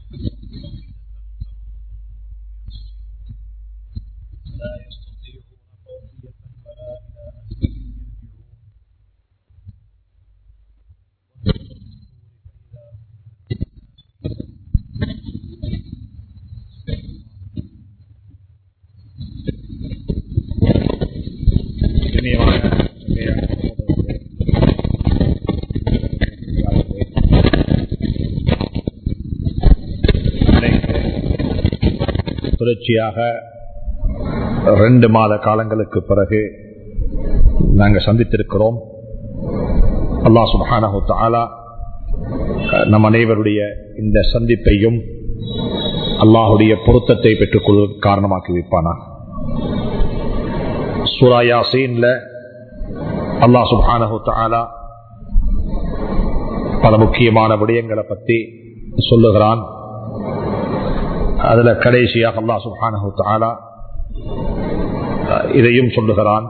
தொடர்ச்சியாக 2 மாத காலங்களுக்கு பிறகு நாங்கள் சந்தித்திருக்கிறோம். அல்லாஹ் சுப்ஹானஹு வ தஆலா நம் அனைவருடைய இந்த சந்திப்பையும் அல்லாஹுடைய பொருத்தத்தை பெற்றுக்கொள்ள காரணமாக்கி வைப்பானா. சூரா யாசீன்ல அல்லாஹ் சுப்ஹானஹு வ தஆலா பல முக்கியமான விடயங்களை பற்றி சொல்லுகிறான். அதுல கடைசியாக அல்லாஹ் சுப்ஹானஹு வ தஆலா இதையும் சொல்லுகிறான்,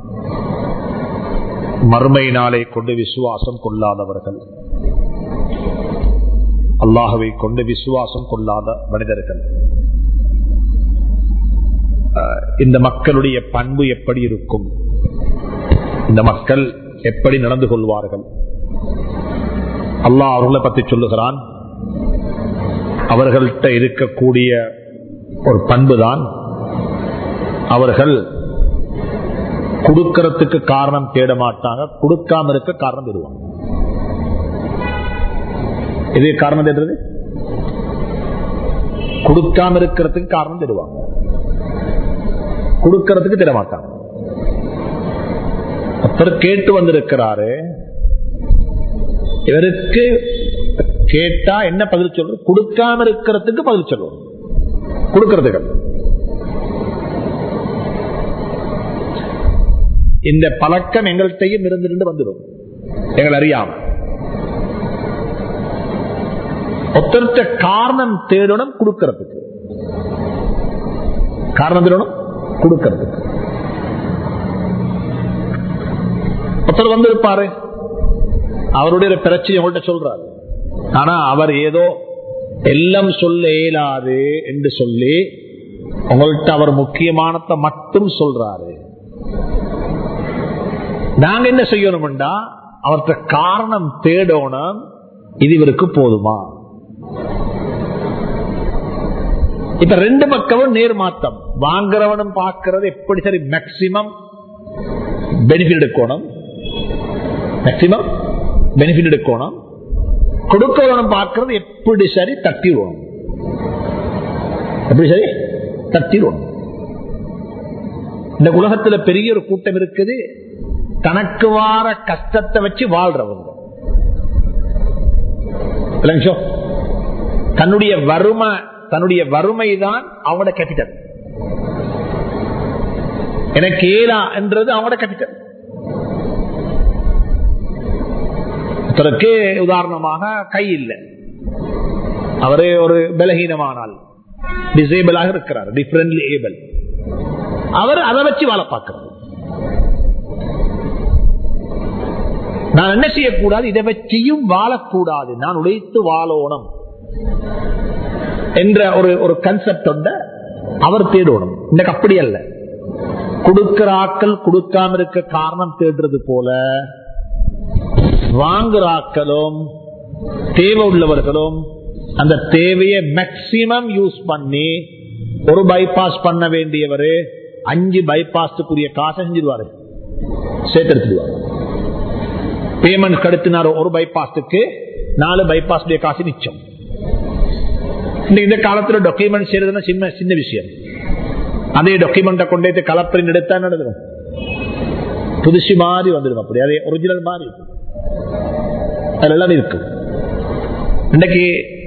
மறுமை நாளை கொண்டு விசுவாசம் கொள்ளாதவர்கள், அல்லாஹ்வை கொண்டு விசுவாசம் கொள்ளாத மனிதர்கள், இந்த மக்களுடைய பண்பு எப்படி இருக்கும், இந்த மக்கள் எப்படி நடந்து கொள்வார்கள். அல்லாஹ் அவர்களை பற்றி சொல்லுகிறான், அவர்கள்ட்ட இருக்கக்கூடிய ஒரு பண்புதான் அவர்கள் கொடுக்கிறதுக்கு காரணம் தேட மாட்டாங்க, கொடுக்காம இருக்க காரணம் தேடுவாங்க. இது காரணம் தேடுறது, கொடுக்காம இருக்கிறதுக்கு காரணம் தேடுவாங்க, கொடுக்கிறதுக்கு தேட மாட்டாங்க. ஒருத்தர் கேட்டு வந்திருக்கிறாரு, இவருக்கு கேட்டா என்ன பதில் சொல்றோம், கொடுக்காம இருக்கிறதுக்கு பதில் சொல்றோம், கொடுக்கிறதுக்கு. இந்த பழக்கம் எங்கள்கிட்டையும் இருந்து வந்துடும், எங்கள் அறியாம. ஒருத்தர்கிட்ட காரணம் தேடணும், கொடுக்கிறதுக்கு காரணம் தேடணும், கொடுக்கிறதுக்கு. ஒருத்தர் வந்திருப்பாரு, அவருடைய பிரச்சனை உங்கள்கிட்ட சொல்றாரு, ஆனா அவர் ஏதோ எல்லாம் சொல்ல இயலாது என்று சொல்லி உங்கள்கிட்ட அவர் முக்கியமானதை மட்டும் சொல்றாரு. நாங்க என்ன செய்யணும்டா, அவர்கிட்ட காரணம் தேடணும், இது இவருக்கு போதுமா. இப்ப 2 பக்கமும் நேர்மாத்தம். வாங்குறவனும் பார்க்கிறது எப்படி சரி மேக்சிமம் பெனிஃபிட் எடுக்கணும், மேக்சிமம் பெனிஃபிட் எடுக்கணும். கொடுக்கிறவனும் பார்க்கிறது எப்படி சரி தட்டிடுவோம், எப்படி சரி தட்டிடுவோம். இந்த உலகத்துல பெரிய ஒரு கூட்டம் இருக்குது, தனக்கு வார கஷ்டத்தை வச்சு வாழ்றவங்க. தன்னுடைய வறுமைதான் அவனோட கேபிட்டல். எனக்கு ஏலா என்றது அவனோட கேபிட்டல். உதாரணமாக கை இல்லை, அவரே ஒரு பலகீனமானால் டிசேபிளாக இருக்கிறார், டிஃபரன்ட்லி ஏபிள், அவர் அதை வச்சு வாழ பார்க்கிறார். நான் என்ன செய்யக்கூடாது, இதை வச்சியும் வாழக்கூடாது, நான் உழைத்து வாழணும் என்ற ஒரு கன்செப்ட் அவர் தேடணும். இன்னைக்கு அப்படி அல்ல. கொடுக்கிற ஆக்கள் கொடுக்காம இருக்க காரணம் தேடுறது போல, வாங்குற ஆக்களும் தேவை உள்ளவர்களும் அந்த தேவையை மேக்சிமம் யூஸ் பண்ணி, ஒரு பைபாஸ் பண்ண வேண்டியவரு 5 பைபாஸுக்குரிய காசை செஞ்சிருவாரு, சேர்த்தெடுத்துடுவார். பேமெண்ட் கடுத்தினார், ஒரு பைபாஸுக்கு 4 பைபாஸ் காசு மிச்சம். இந்த காலத்துல டாக்குமெண்ட் செய்யறதுன்னா சின்ன விஷயம். அதே டாக்குமெண்ட்டை கொண்டு கலப்பரின் எடுத்தா நடந்துடும், புதுசு மாதிரி வந்துடும், அப்படி அதே ஒரிஜினல் மாதிரி அதெல்லாம் இருக்கு. இன்னைக்கு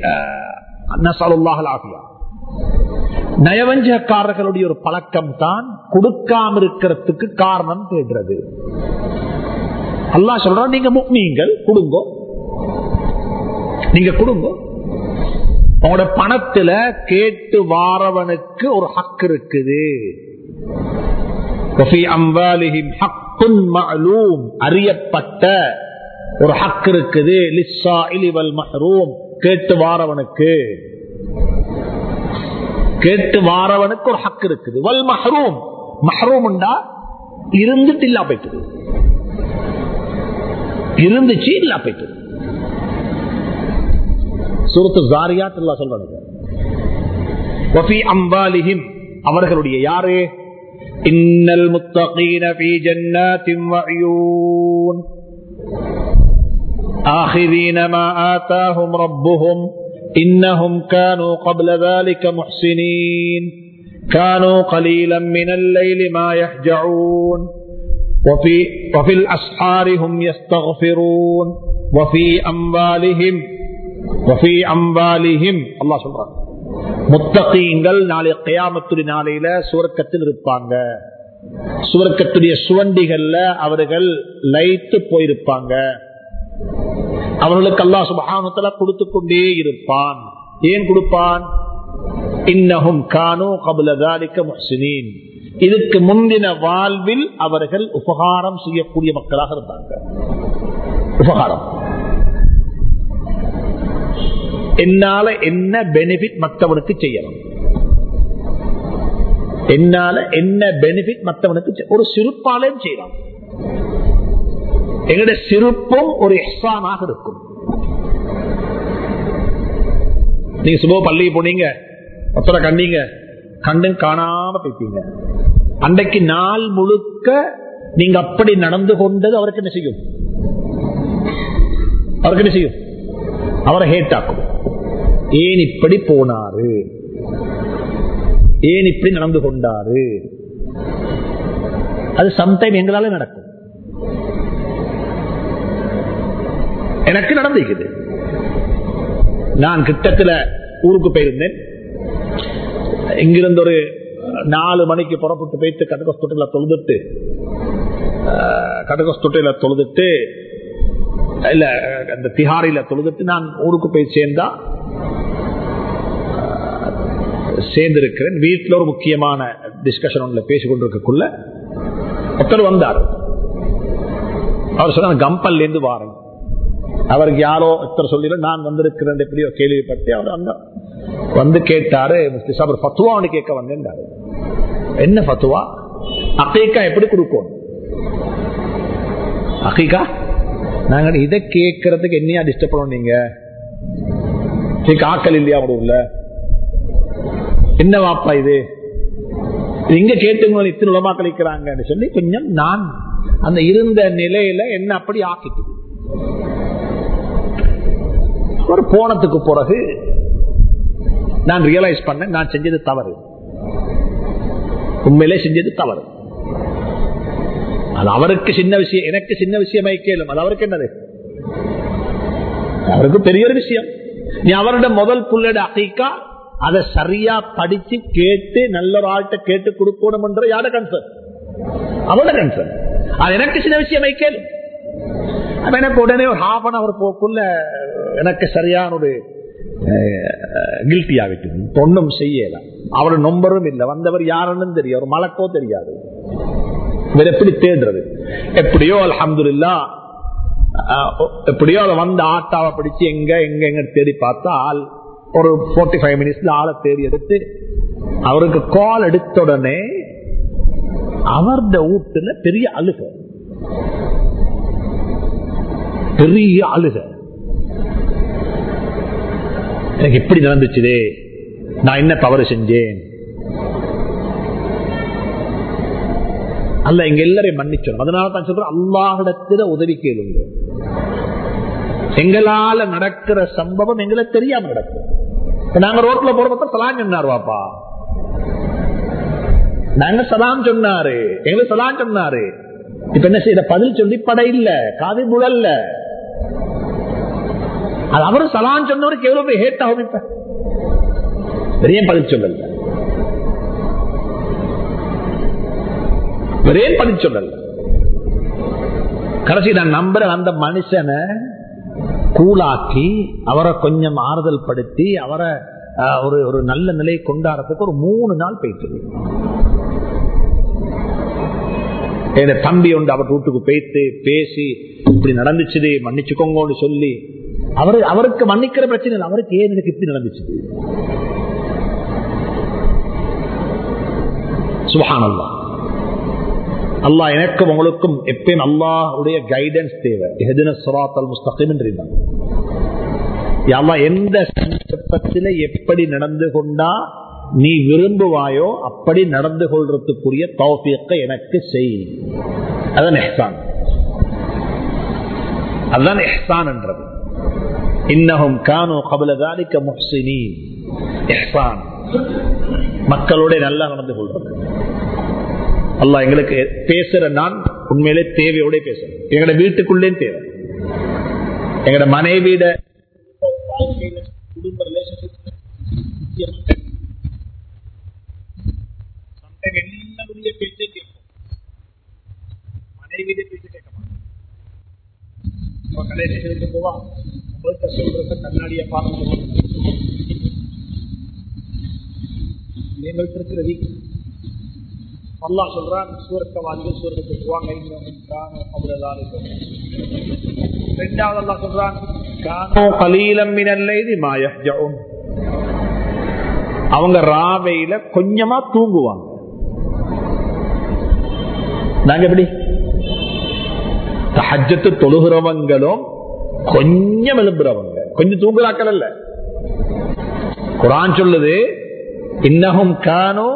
நயவஞ்சகக்காரர்களுடைய ஒரு பழக்கம் தான் கொடுக்காம இருக்கிறதுக்கு காரணம் தேடுறது. அல்லாஹ் சொல்றான், நீங்க முஃமின்கள் கொடுங்க, நீங்க கொடுங்க. உங்களோட பணத்துல கேட்டு வாரவனுக்கு ஒரு ஹக் இருக்குது. அறியப்பட்ட ஒரு ஹக் இருக்குது, லிஸ்ஸாயிலி வல் மஹ்ரூம், கேட்டு வாரவனுக்கு. கேட்டு வாரவனுக்கு ஒரு ஹக்கு இருக்குது. வல் மஹ்ரூம், மஹ்ரூம்ண்டா இருந்துட்டு இல்லா போயிட்டு, இருந்துச்சு இல்லா போயிட்டு. சூரத்து ஜாரியாத் அல்லாஹ் சொல்றாங்க வஃபி அம்வாலிஹிம், அவர்களுடைய யாரு, இன்னல் முத்தகீன ஃபீ ஜன்னாத்தின் வஅயூன் ஆகிரீன மா ஆதாஹும் ரப்புஹும் இன்னஹும் கானூ قبل ذلك محسنين كانوا قليلا من الليل ما يهجعون وفي الأسحار هم يستغفرون وفي أموالهم الله சொல்றார், முத்தகீன்கள் நாளை கியாமத்துடைய நாளையில சுவர்க்கத்தில் இருப்பாங்க. சுவர்க்கத்துடைய சுவண்டிகள்ல அவர்கள் லைத்து போயிருப்பாங்க. அவர்களுக்கு அல்லாஹ் சுப்ஹானஹு வ தஆலா கொடுத்து கொண்டே இருப்பான். ஏன் கொடுப்பான்? இன்னஹும் கானூ قبل ذلك محسنين, இதுக்கு முந்தின வாழ்வில் அவர்கள் உபகாரம் செய்யக்கூடிய மக்களாக இருந்தாங்க. உபகாரம் என்னால என்ன பெனிஃபிட் மற்றவனுக்கு செய்யணும், என்னால என்ன பெனிஃபிட் மற்றவனுக்கு, ஒரு சிறுப்பாலையும் செய்யலாம். எங்களுடைய சிறுப்பும் ஒரு இஹ்சானாக இருக்கும். நீங்க சுப பள்ளிக்கு போனீங்க, ஒருத்தரை கண்டீங்க, கண்டும் காணாம போயிட்டீங்க. அன்றைக்கு நாள் முழுக்க நீங்க அப்படி நடந்து கொண்டது அவருக்கு என்ன செய்யும்? அவருக்கு என்ன செய்யும்? அவரை ஹேட்டாக்கும். ஏன் இப்படி போனாரு, ஏன் இப்படி நடந்து கொண்டாரு? அது சம்டைம் எங்களால நடக்கும். எனக்கு நடந்திருக்குது. நான் கிட்டத்துல ஊருக்கு போயிருந்தேன். இங்கிருந்து ஒரு 4 மணிக்கு புறப்பட்டு போயிட்டு கடகஸ்தொட்டில தொழுதுட்டு இல்ல அந்த திஹாரில தொழுதுட்டு நான் ஊருக்கு போய் சேர்ந்திருக்கிறேன். வீட்டில் ஒரு முக்கியமான டிஸ்கஷன் ஒன்றுல பேசிக்கொண்டிருக்கக்குள்ள ஒருத்தர் வந்தார். அவர் சொன்ன கம்பல்ல இருந்து வாரேன். அவருக்கு யாரோ ஒருத்தர் சொல்லிட நான் வந்திருக்கிறேன் எப்படியோ கேள்விப்பட்டு அவர் அங்க வந்து கேட்டாரு, முஃப்தி சாஹிப் ஃபத்வா ஒன்று கேட்க வந்தேன். என்ன ஃபத்வா? அகீகா எப்படி கொடுக்கும்? அகீகா நாங்க இதை கேட்கறதுக்கு என்னையா டிஸ்டர்ப் பண்ணணும்? நீங்க ஆக்கள் இல்லையா ஊர்ல? என்ன வாப்பா இது இங்க கேட்டுங்க, இத்தனை உலமா கழிக்கிறாங்கன்னு சொல்லி கொஞ்சம் நான் அந்த இருந்த நிலையில என்ன அப்படி ஆக்கிட்டு ஒரு போனதுக்கு பிறகு நான் ரியலைஸ் பண்ண நான் செஞ்சது தவறு. உண்மையிலே செஞ்சது தவறு. அது அவருக்கு சின்ன விஷயம், எனக்கு சின்ன விஷயமே கேளும். அது அவருக்கு என்னது? அவருக்கு பெரிய ஒரு விஷயம். நீ அவரோட முதல் புள்ளட அகீகா அதை சரியா படிச்சு கேட்டு நல்ல ஒரு ஆள்கிட்ட கேட்டு கொடுக்கணும் என்ற யாரோட கன்சர்ன்? அவரோட கன்சர்ன். அது எனக்கு சின்ன விஷயமே கேளும். எனக்கு உடனே ஒரு ஹாஃப் அன் அவர் போக்குள்ள எனக்கு சரியான ஒரு கில்ட்டி ஆகிட்டு ஒன்னும் செய்யல. அவரு நம்பரும் இல்லை, வந்தவர் யாருன்னு தெரியும், ஒரு மலக்கோ தெரியாது. வேற எப்படி தேடுறது? எப்படியோ அல்ஹம்துலில்லாஹ் எப்படியோ அதை வந்த ஆட்டாவை பிடிச்சு எங்க எங்க எங்க தேடி பார்த்தா ஆள் ஒரு 45 மினிட்ஸ்ல ஆளை தேடி எடுத்து அவருக்கு கால் எடுத்த உடனே அவருடைய வீட்டுல பெரிய அழுக, பெரிய அழுக. எனக்கு இப்படி நடந்துச்சுதே, நான் என்ன தவறு செஞ்சேன்? அல்ல எங்க எல்லாரையும் மன்னிச்சோம். அதனால தான் சொல்றேன், அல்லாஹ்விடத்தில உதவி கேளுங்க. எங்களால நடக்கிற சம்பவம் எங்களுக்கு தெரியாம நடக்கும். நாங்க ரோட்ல போறப்ப சலாம் சொன்னார் வாப்பா, நாங்க சலாம் சொன்னாரு, எங்களுக்கு சலாம் சொன்னாரு. இப்ப என்ன செய்ய? பதில் சொல்லி பட இல்ல, காது முழல்ல. அது அவரு சலாம் சொன்னவருக்கு எவ்வளவு போய் ஹேட் ஆகும். இப்ப பெரிய பதில் சொல்லல, ஒரே பதில் சொல்லல. கடைசி நான் நம்புறேன் அந்த மனுஷனை கூலாக்கி அவரை கொஞ்சம் ஆறுதல் படுத்தி அவரை ஒரு நல்ல நிலை கொண்டாடுறதுக்கு ஒரு 3 நாள் போயிட்டு என் தம்பி உண்டு அவர் வீட்டுக்கு போயிட்டு பேசி இப்படி நடந்துச்சு மன்னிச்சுக்கோங்கன்னு சொல்லி அவருக்கு மன்னிக்கிற பிரச்சனை இல்லை. அவருக்கு ஏன் எனக்கு இப்படி நடந்துச்சு? சுப்ஹானல்லாஹ். அல்லாஹ் எனக்கும் உங்களுக்கும் எப்பயும் அல்லாஹ்வுடைய கைடன்ஸ் தேவை. இஹ்தினஸ் ஸிராத்தல் முஸ்தகீம் என்றார். யா அல்லாஹ், எந்த சந்தர்ப்பத்தில் எப்படி நடந்து கொண்டா நீ விரும்புவாயோ அப்படி நடந்து கொள்றதுக்குரிய தௌஃபீக்கை எனக்கு செய். அதான் இஹ்சான். அதுதான் இஹ்சான் என்றது. இன்னஹும் கானூ கப்ல ذلك முஹ்ஸினீன். இஹ்சான் மக்களோட நல்லா நடந்து கொள்றது. அல்லாஹ் எங்களுக்கு பேசுற நான் உண்மையிலே தேவையோட பேசுறேன். எங்களோட வீட்டுக்குள்ளே தேவை, எங்களோட மனைவியிட குடும்ப ரிலேஷன்ஷிப் எல்லாருடைய பேச்சை கேட்போம், மனைவியிட பேச்சு கேட்க மாட்டோம். கடைசி போவா உங்கள்கிட்ட சொல்றத கண்ணாடிய பார்த்து நீங்கள் இருக்கிற வீக் அல்லாஹ் சொல்றான், சூரத்தவாதிகள் சூரத்துக்கு போவாங்க. அவ்வளவுதான். இரண்டாவது அல்லாஹ் சொல்றான், அவங்க ராவையில கொஞ்சமா தூங்குவாங்க. நாங்க எப்படி தஹஜ்ஜத் தொழுகிறவங்களும் கொஞ்சம் எழும்புறவங்க, கொஞ்சம் தூங்குறாக்கள் அல்ல. குர்ஆன் சொல்லுது, இன்னஹும் கானூ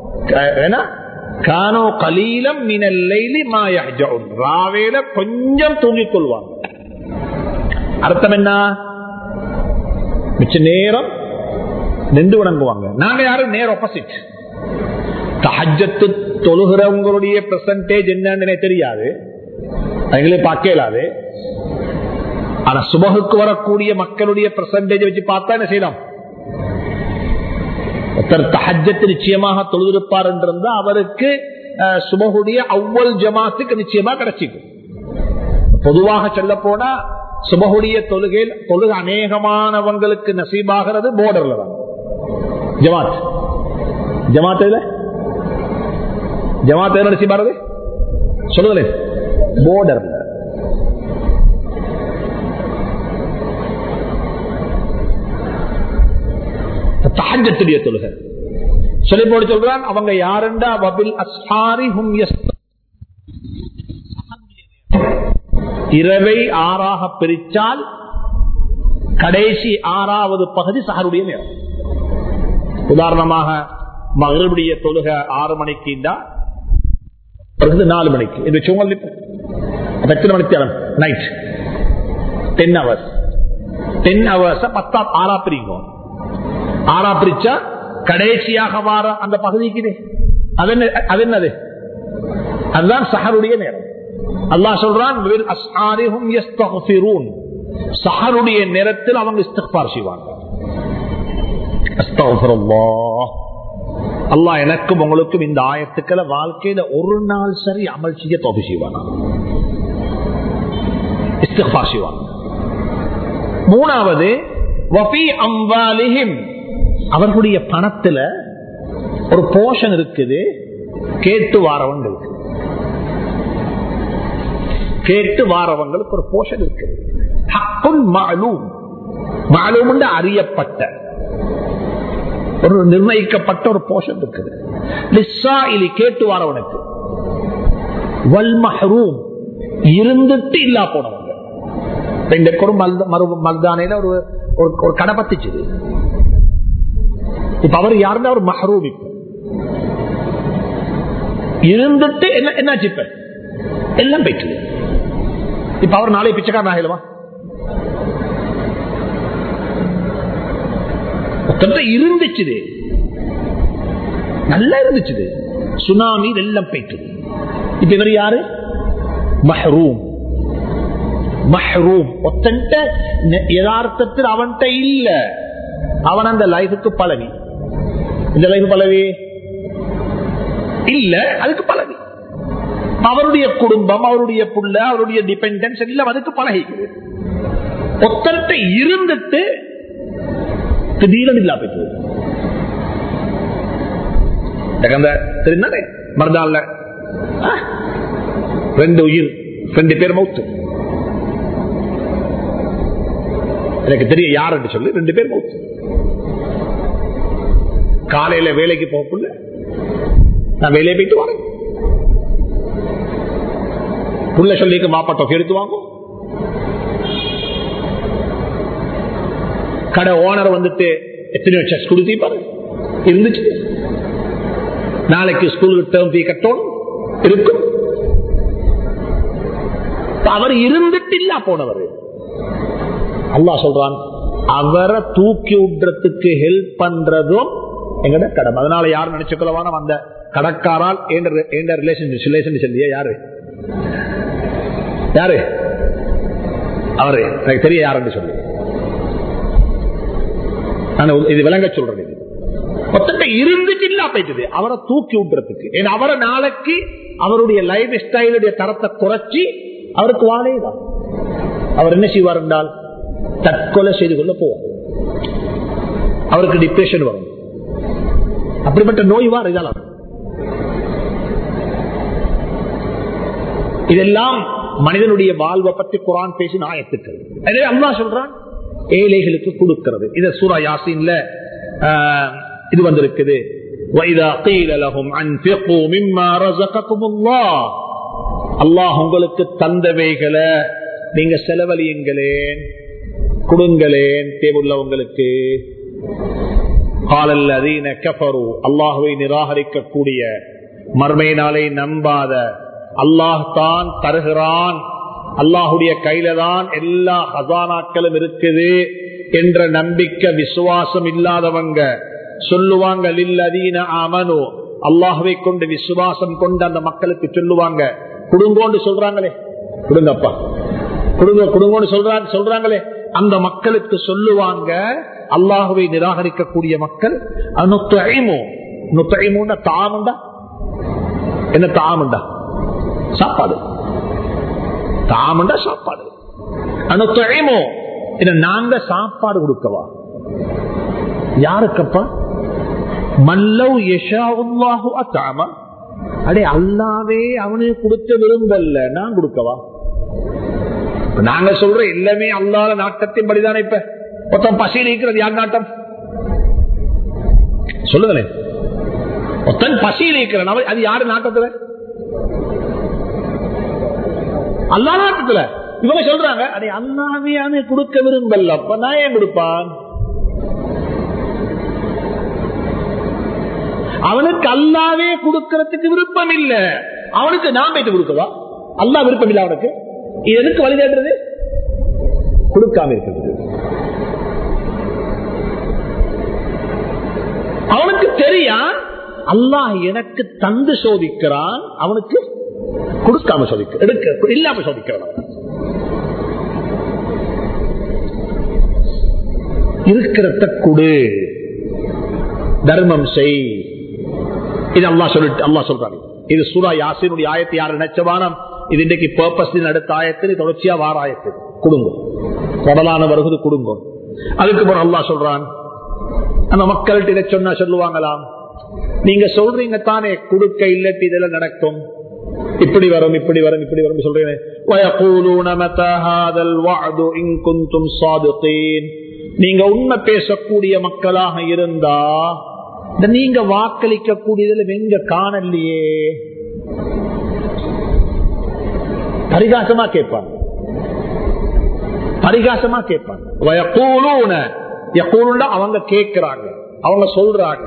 கலீலம் மினல் லைலி மா யஹ்ஜஊன். ராவேல கொஞ்சம் தூங்கிக் கொள்வாங்க. அர்த்தம் என்ன? மிச்ச நேரம் நின்று வணங்குவாங்க. நாங்க யாரும் நேர் ஆப்போசிட். தஹஜ்ஜத் தொழுகிறவங்களுடைய பெர்சன்டேஜ் என்னன்னு தெரியாது, அவங்களே பார்க்க இயலாது. ஆனா சுபஹுக்கு வரக்கூடிய மக்களுடைய பெர்சன்டேஜ் வச்சு பார்த்தா என்ன செய்யலாம்? ஒருத்தர் தஹஜ்ஜத் நிச்சயமாக தொழுதிருப்பார் என்றிருந்தா அவருக்கு சுபஹுடைய அவ்வல் ஜமாத்துக்கு நிச்சயமா கிடைச்சிக்கும். பொதுவாக சொல்ல போனா சுபஹுடைய தொழுகை அநேகமானவங்களுக்கு நசீபாகிறது போர்டர்ல தான். ஜமாத் நசீபாகிறது சொல்லுங்களே, போர்டர்ல. தஹஜ்ஜத்துடைய தொழுகை சொல்லி போட்டு சொல்றான், அவங்க யாருண்டா வபில் அஸ்ஹாரி ஹும் இரவை ஆறாக பிரிச்சால் கடைசி ஆறாவது பகுதி சஹருடைய நேரம். உதாரணமாக மக்ரிபுடைய தொழுகை 6 மணிக்குண்டா 4 மணிக்கு இது எத்தனை மணிக்கு நைட் 10 hours 10 hours 10 ஆறா பிரிங்க. ஆறா பிரிச்சா கடைசியாக வார அந்த பகுதிக்கு அது என்னது? அதுதான் சஹருடைய நேரம். அல்லாஹ் சொல்றான், சஹருடைய நேரத்தில் அவங்க இஸ்திக்பார் செய்வாங்க. அஸ்தக்ஃபிருல்லாஹ். அல்லாஹ் எனக்கும் உங்களுக்கும் இந்த ஆயத்துக்களை வாழ்க்கையில ஒரு நாள் சரி அமல் செய்ய தௌஃபீக் செய்வானா, இஸ்திக்பார் செய்வாங்க. மூணாவது, வஃபீ அம்வாலிஹிம், அவர்களுடைய பணத்துல ஒரு போர்ஷன் இருக்குது கேட்டு வாரவங்களுக்கு. கேட்டு வாரவங்களுக்கு ஒரு போர்ஷன் இருக்கு. ஹக்குன் மஅலூம், மஅலூம் என்று அறியப்பட்ட ஒரு நிர்ணயிக்கப்பட்ட ஒரு போர்ஷன் இருக்குது. லிஸ்ஸாயிலி, கேட்டு வாரவனுக்கு. வல் மஹ்ரூம், இருந்துட்டு இல்லா போனவங்க. ஒரு மல்தானையில ஒரு கடை பத்திச்சுது. இப்ப அவர் யாருன்னா ஒரு மஹ்ரூம். இருந்துட்டு என்னாச்சு? இப்ப எல்லாம் போயிட்டு. இப்ப அவர் நாளை பிச்சைக்காரன் ஆகலவா? இருந்துச்சு, நல்லா இருந்துச்சு. சுனாமி எல்லாம் போயிட்டு. இப்ப இவர் யாரு? மஹ்ரூம். மஹ்ரூம் ஒத்தன்ட்ட யதார்த்தத்தில் அவன்கிட்ட இல்ல, அவன் அந்த லைஃபுக்கு பழவி. இந்த லைஃப் பழவி இல்ல, அதுக்கு பழவி. அவருடைய குடும்பம், அவருடைய புள்ள, அவருடைய டிபெண்டன்ஸ் எல்லாம் அதுக்கு பழகிக்குது. ஒத்தன்ட்ட இருந்துட்டு திடீரென இல்லா போயிட்டு. தெரிந்தானே மருதான்ல 2 உயிர், 2 பேர் மௌத்து. எனக்கு தெரியும் யாருன்னு சொல்லி 2 பேர் மௌத்து. காலையில வேலைக்கு போகக்குள்ள நான் வேலையை போயிட்டு வரேன். புள்ள சொல்லிக்கு மாப்பா தொகை எடுத்து வாங்கும். கடை ஓனர் வந்துட்டு எத்தனையோ செக்ஸ் கொடுத்திருப்பாரு இருந்துச்சு. நாளைக்கு ஸ்கூலுக்கு டேர்ம் ஃபீ கட்டணும் இருக்கும். அவர் இருந்துட்டு இல்ல போனவர். அல்லாஹ் சொல்றான் அவரை தூக்கி விடுறதுக்கு ஹெல்ப் பண்றதும் எங்கட கடமை. அதனால யாரும் நினைச்சுக்கொள்ளவான அந்த கடற்காரால் ரிலேஷன் யாரு யாரு அவரு எனக்கு தெரிய யாருன்னு சொல்லு. இது விளங்க சொல்றது. இருந்துட்டு இல்ல போயிட்டது அவரை தூக்கி விடுறதுக்கு. ஏன்னா அவரை நாளைக்கு அவருடைய லைஃப் ஸ்டைலுடைய தரத்தை குறைச்சி அவருக்கு வாழைதான். அவர் என்ன செய்வார் என்றால் தற்கொலை செய்து கொள்ள போவார். அவருக்கு டிப்ரெஷன் வரும். அப்படிப்பட்ட நோய் வார். இதெல்லாம் மனிதனுடைய வாழ்வை பற்றி குர்ஆன் பேசின ஆயத்துக்கள். எனவே அல்லாஹ் சொல்றான் ஏழைகளுக்கு கொடுக்கிறது. இது சூரா யாசீன்ல இது வந்திருக்குது. وَإِذَا قِيلَ لَهُمْ أَنْفِقُوا مِمَّا رَزَقَكُمُ اللَّهُ அல்லாஹ் உங்களுக்கு தந்தவைகளை நீங்க செலவழியுங்களேன், கொடுங்களேன் தேவையுள்ளவங்களுக்கு. قَالَ الَّذِينَ كَفَرُوا அல்லாஹ்வை நிராகரிக்கக்கூடிய மறுமை நாளை நம்பாத அல்லாஹ் தான் தருகிறான், அல்லாஹுடைய கையில தான் எல்லா ஹசானாக்களும் இருக்குது என்ற நம்பிக்கை விசுவாசம் இல்லாதவங்க சொல்லுவாங்க லில்லதீன ஆமனு அல்லாஹ்வை கொண்டு விசுவாசம் கொண்டு அந்த மக்களுக்கு சொல்லுவாங்க கொடுங்கோன்னு சொல்றாங்களே, கொடுங்கப்பா கொடுங்கோன்னு சொல்றாங்களே அந்த மக்களுக்கு சொல்லுவாங்க அல்லாஹ்வை நிராகரிக்கக்கூடிய மக்கள் தாமுண்டா என்ன தாமுண்டா சாப்பாடு, தாமுண்டா சாப்பாடு. அனுத்தழிமோ நாங்க சாப்பாடு கொடுக்கவா யாருக்கப்பா? மல்லவ் யஷாஉல்லாஹு அத்அமா அடே அல்லாஹ்வே அவனுக்கு கொடுக்க விரும்பல நான் கொடுக்கவா? நாங்க சொல்ற எல்லாமே அல்லாஹ்வுடைய நாட்டத்தின் படிதானே. இப்ப மொத்தம் பசியில் இருக்கிறது யார் நாட்டம் சொல்லுங்களேன். மொத்தம் பசியில் இருக்கிற அது யாரு நாட்டத்துல? அல்லாஹ் நாட்டத்துல. இவங்க சொல்றாங்க அடே அல்லாஹ்வே அவனுக்கு கொடுக்க விரும்பல அப்ப நான் ஏன் கொடுப்பான்? அவனுக்கு அல்லாவே கொடுக்கறதுக்கு விருப்பம் இல்ல, அவனுக்கு நான் போயிட்டு கொடுக்கவா? அல்லாஹ் விருப்பம் இல்ல அவனுக்கு. எதுக்கு வழி தேடுறது? கொடுக்காம இருக்கிறது. அவனுக்கு தெரியா அல்லாஹ் எனக்கு தந்து சோதிக்கிறான், அவனுக்கு கொடுக்காம சோதிக்க எடுக்க இல்லாம சோதிக்கிறான். இருக்கிறத கொடு, தர்மம் செய். இது அல்லாஹ் சொல்றாங்க. இது சூரா யாசீனுடைய ஆயத்து. யார் நினைச்சவானம் இது இன்றைக்கு பர்பஸ் அடுத்த ஆயத்து தொடர்ச்சியா வார ஆயத்து. கொடுங்க கடலான வருவது கொடுங்க. அதுக்கு பிறகு அல்லாஹ் சொல்றான் அந்த மக்கள்கிட்ட இதை சொன்னா சொல்லுவாங்களாம் நீங்க சொல்றீங்க தானே கொடுக்க இல்லட்டு இதெல்லாம் நடக்கும், இப்படி வரும் இப்படி வரும் இப்படி வரும் சொல்றீங்க. நீங்க உண்மை பேசக்கூடிய மக்களாக இருந்தா நீங்க வாக்களிக்க கூடியதுல எங்க காணலையே? பரிகாசமா கேட்பாங்க, பரிகாசமா கேட்பாங்க. அவங்க கேட்கிறாங்க, அவங்க சொல்றாங்க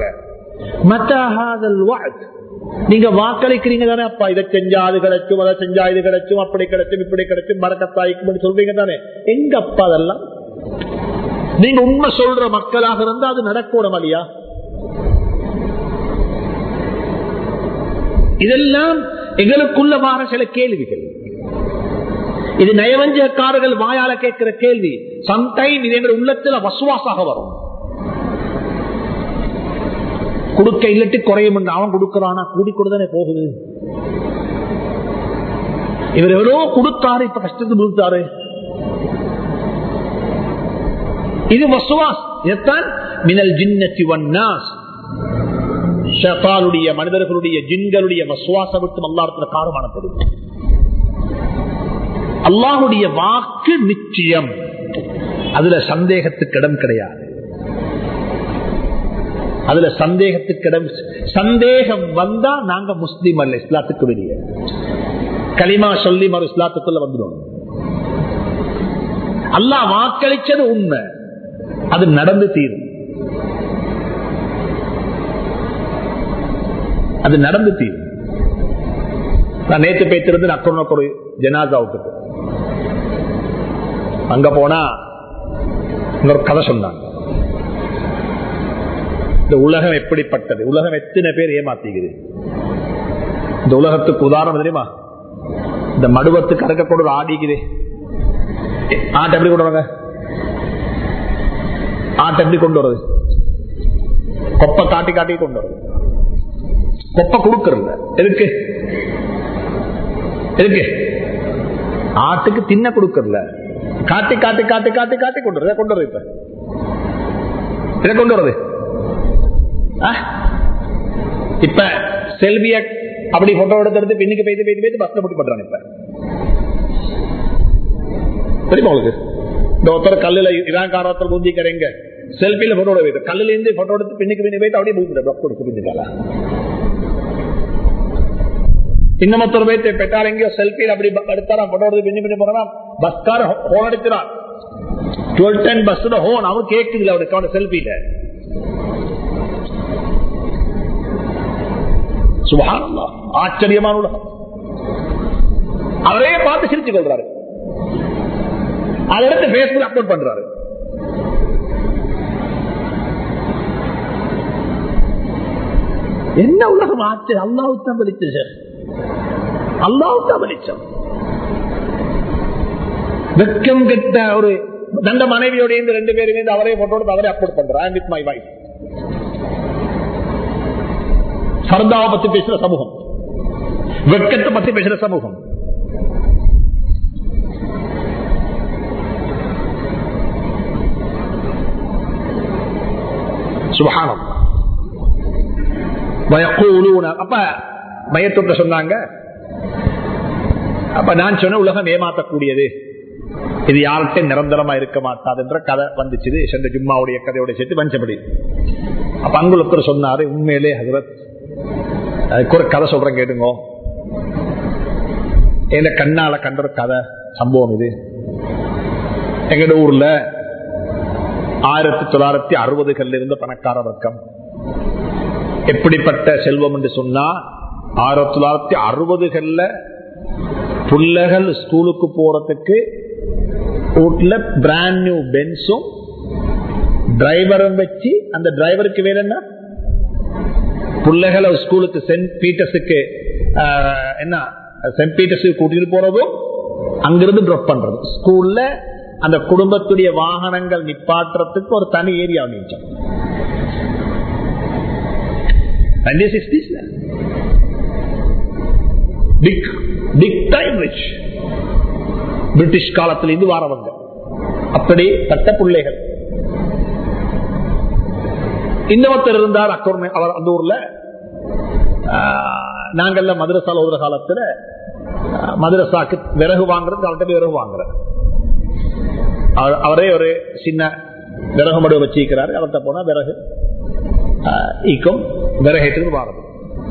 நீங்க வாக்களிக்கிறீங்க தானே அப்பா, இதை செஞ்சா அது கிடைக்கும், அதை செஞ்சா இது கிடைக்கும், அப்படி கிடைக்கும் இப்படி கிடைக்கும் பரக்கத்தாய்க்கும் சொல்றீங்க தானே. எங்க அப்பா அதெல்லாம்? நீங்க உண்மை சொல்ற மக்களாக இருந்தா அது நடக்கூடும் இல்லையா? இதெல்லாம் எங்களுக்குள்ள மாற சில கேள்விகள். இது நயவஞ்சகக்காரர்கள் வாயால கேட்கிற கேள்வி. சம்டைம் இது எங்க உள்ளத்துல வசுவாசாக வரும். கொடுக்க இல்லட்டு குறையும், அவன் கொடுக்கிறானா கூடிக்கொடுதானே போகுது. இவர் எவ்வளோ கொடுத்தாரு, இப்ப கஷ்டத்துக்கு கொடுத்தாரு. இது வசுவாஸ். இதுதான் மினல் ஜின்னத்தி வன்னாஸ். ஷைத்தானுடைய மனிதர்களுடைய ஜின்களுடைய வசுவாச விட்டு அல்லாஹ்வுடைய காரணமானது. அல்லாஹ்வுடைய வாக்கு நிச்சயம், அதுல சந்தேகத்துக்கு இடம் கிடையாது. அதுல சந்தேகத்துக்கிடம் சந்தேகம் வந்தா நாங்க முஸ்லீம் அல்ல, இஸ்லாத்துக்கு வெளியே. கலிமா சொல்லி மறு இஸ்லாத்துக்குள்ள வந்துடும். அல்லாஹ் வாக்களிச்சது உண்மை, அது நடந்து தீரும். அது நடந்து தீரும். நான் நேற்று பேசிருந்து அக்கௌண்ட் ஒரு ஜனாசாவுக்கு அங்க போனா இன்னொரு கதை சொன்னாங்க. இந்த உலகம் எப்படிப்பட்டது, உலகம் எத்தனை பேர் ஏமாத்திக்குது. இந்த உலகத்துக்கு உதாரணம் தெரியுமா? இந்த மடுவத்துக்கு அடக்கக்கூட ஆடிக்குது. ஆட்டை எப்படி கொண்டு வராங்க? ஆட்டை எப்படி கொண்டு வருது? கொப்பை காட்டி காட்டி கொண்டு வருது. கொப்பை கொடுக்கறல எதுக்கு? எதுக்கு? ஆட்டுக்கு தின்ன கொடுக்கறல, காட்டி காட்டி காட்டி காட்டி காட்டி கொண்டு வருது. கொண்டு வருது. இப்ப இதை கொண்டு வருது. இப்ப செல்விய அப்படி போட்டோ எடுத்து பின்னுக்கு போயிட்டு போயிட்டு போயிட்டு பஸ்ல போட்டு பண்றாங்க. இப்ப தெரியுமா உங்களுக்கு? இந்த ஒருத்தர் கல்லுல இராங்காரத்தில் பூந்திக்கிறீங்க, செல்பியில போட்டோ எடுத்து கல்லுல இருந்து போட்டோ எடுத்து பின்னுக்கு பின்னு போயிட்டு அப்படியே பூந்து பின்னுக்கால. இன்னும் ஒருத்தர் போயிட்டு பெட்டார் எங்கேயோ செல்பியில் அப்படி எடுத்தாரா போட்டோ எடுத்து பின்னி பின்னி போறான். பஸ்கார ஹோன் அடிக்கிறான். 1210 பஸ் ஹோன் அவன் கேட்குதுல அவனுக்கு செல்பியில. சுப்ஹானல்லாஹ், ஆச்சரியமான உலகம். அவரே பார்த்து சிரிச்சு கொள்றாரு. அதை எடுத்து பேஸ்புக் அப்லோட் பண்றாரு. என்ன உலகம் ஆச்சு! அல்லாஹ்வுக்கு வெளிச்சம் சார், அல்லாஹ்வுக்கு வெளிச்சம். வெக்கம் கெட்ட ஒரு தண்ட மனைவியோட இருந்து 2 பேருமே அவரே போட்டோ அவரே அப்லோட் பண்றாரு. I am with my wife. சர்தாவை பத்தி பேசுற சமூகம், வெட்கத்தை பத்தி பேசுற சமூகம். சுப்ஹானல்லாஹ். அப்ப மையத்தொட்ட சொன்னாங்க. அப்ப நான் சொன்ன உலகம் ஏமாற்றக்கூடியது, இது யார்கிட்ட நிரந்தரமா இருக்க மாட்டாது என்ற கதை வந்துச்சு. சென்ற ஜும்மாவுடைய கதையோட சேர்த்து வஞ்சபடி. அப்ப அங்குள்ள சொன்னாரு, உண்மையிலே ஹஜ்ரத் அதுக்கு ஒரு கதை சொல்றேன் கேட்டுங்க. என் கண்ணால கண்ட கதை சம்பவம் இது. எங்க ஊர்ல 1960களில் இருந்த பணக்கார வர்க்கம் எப்படிப்பட்ட செல்வம் என்று சொன்னா, 1960களில் பிள்ளைகள் ஸ்கூலுக்கு போறதுக்கு வீட்டுல பிராண்ட் நியூ பென்ஸும் டிரைவரும் வச்சு, அந்த டிரைவருக்கு வேற என்ன, பிள்ளைகளை ஸ்கூலுக்கு சென்ட் பீட்டர்ஸுக்கு சென்ட் பீட்டர்ஸுக்கு கூட்டிட்டு போறதும் அங்கிருந்து டிராப் பண்றது. ஸ்கூல்ல அந்த குடும்பத்துடைய வாகனங்கள் நிப்பாட்டுறதுக்கு ஒரு தனி ஏரியா நினைச்சோம். 1960s பிரிட்டிஷ் காலத்திலிருந்து வாரவங்க அப்படி பட்ட பிள்ளைகள். இன்னொருத்தர் இருந்தார் அவர் அந்த ஊர்ல. நாங்கள்ல மதரசால ஒரு காலத்துல மதரசாக்கு விறகு வாங்குறது, அவர்கிட்ட விறகு வாங்குற அவரே ஒரு சின்ன விறகு மடுவை வச்சிருக்கிறாரு. அவர்கிட்ட போனா விறகு ஈக்கும் விறகேற்று வாரது.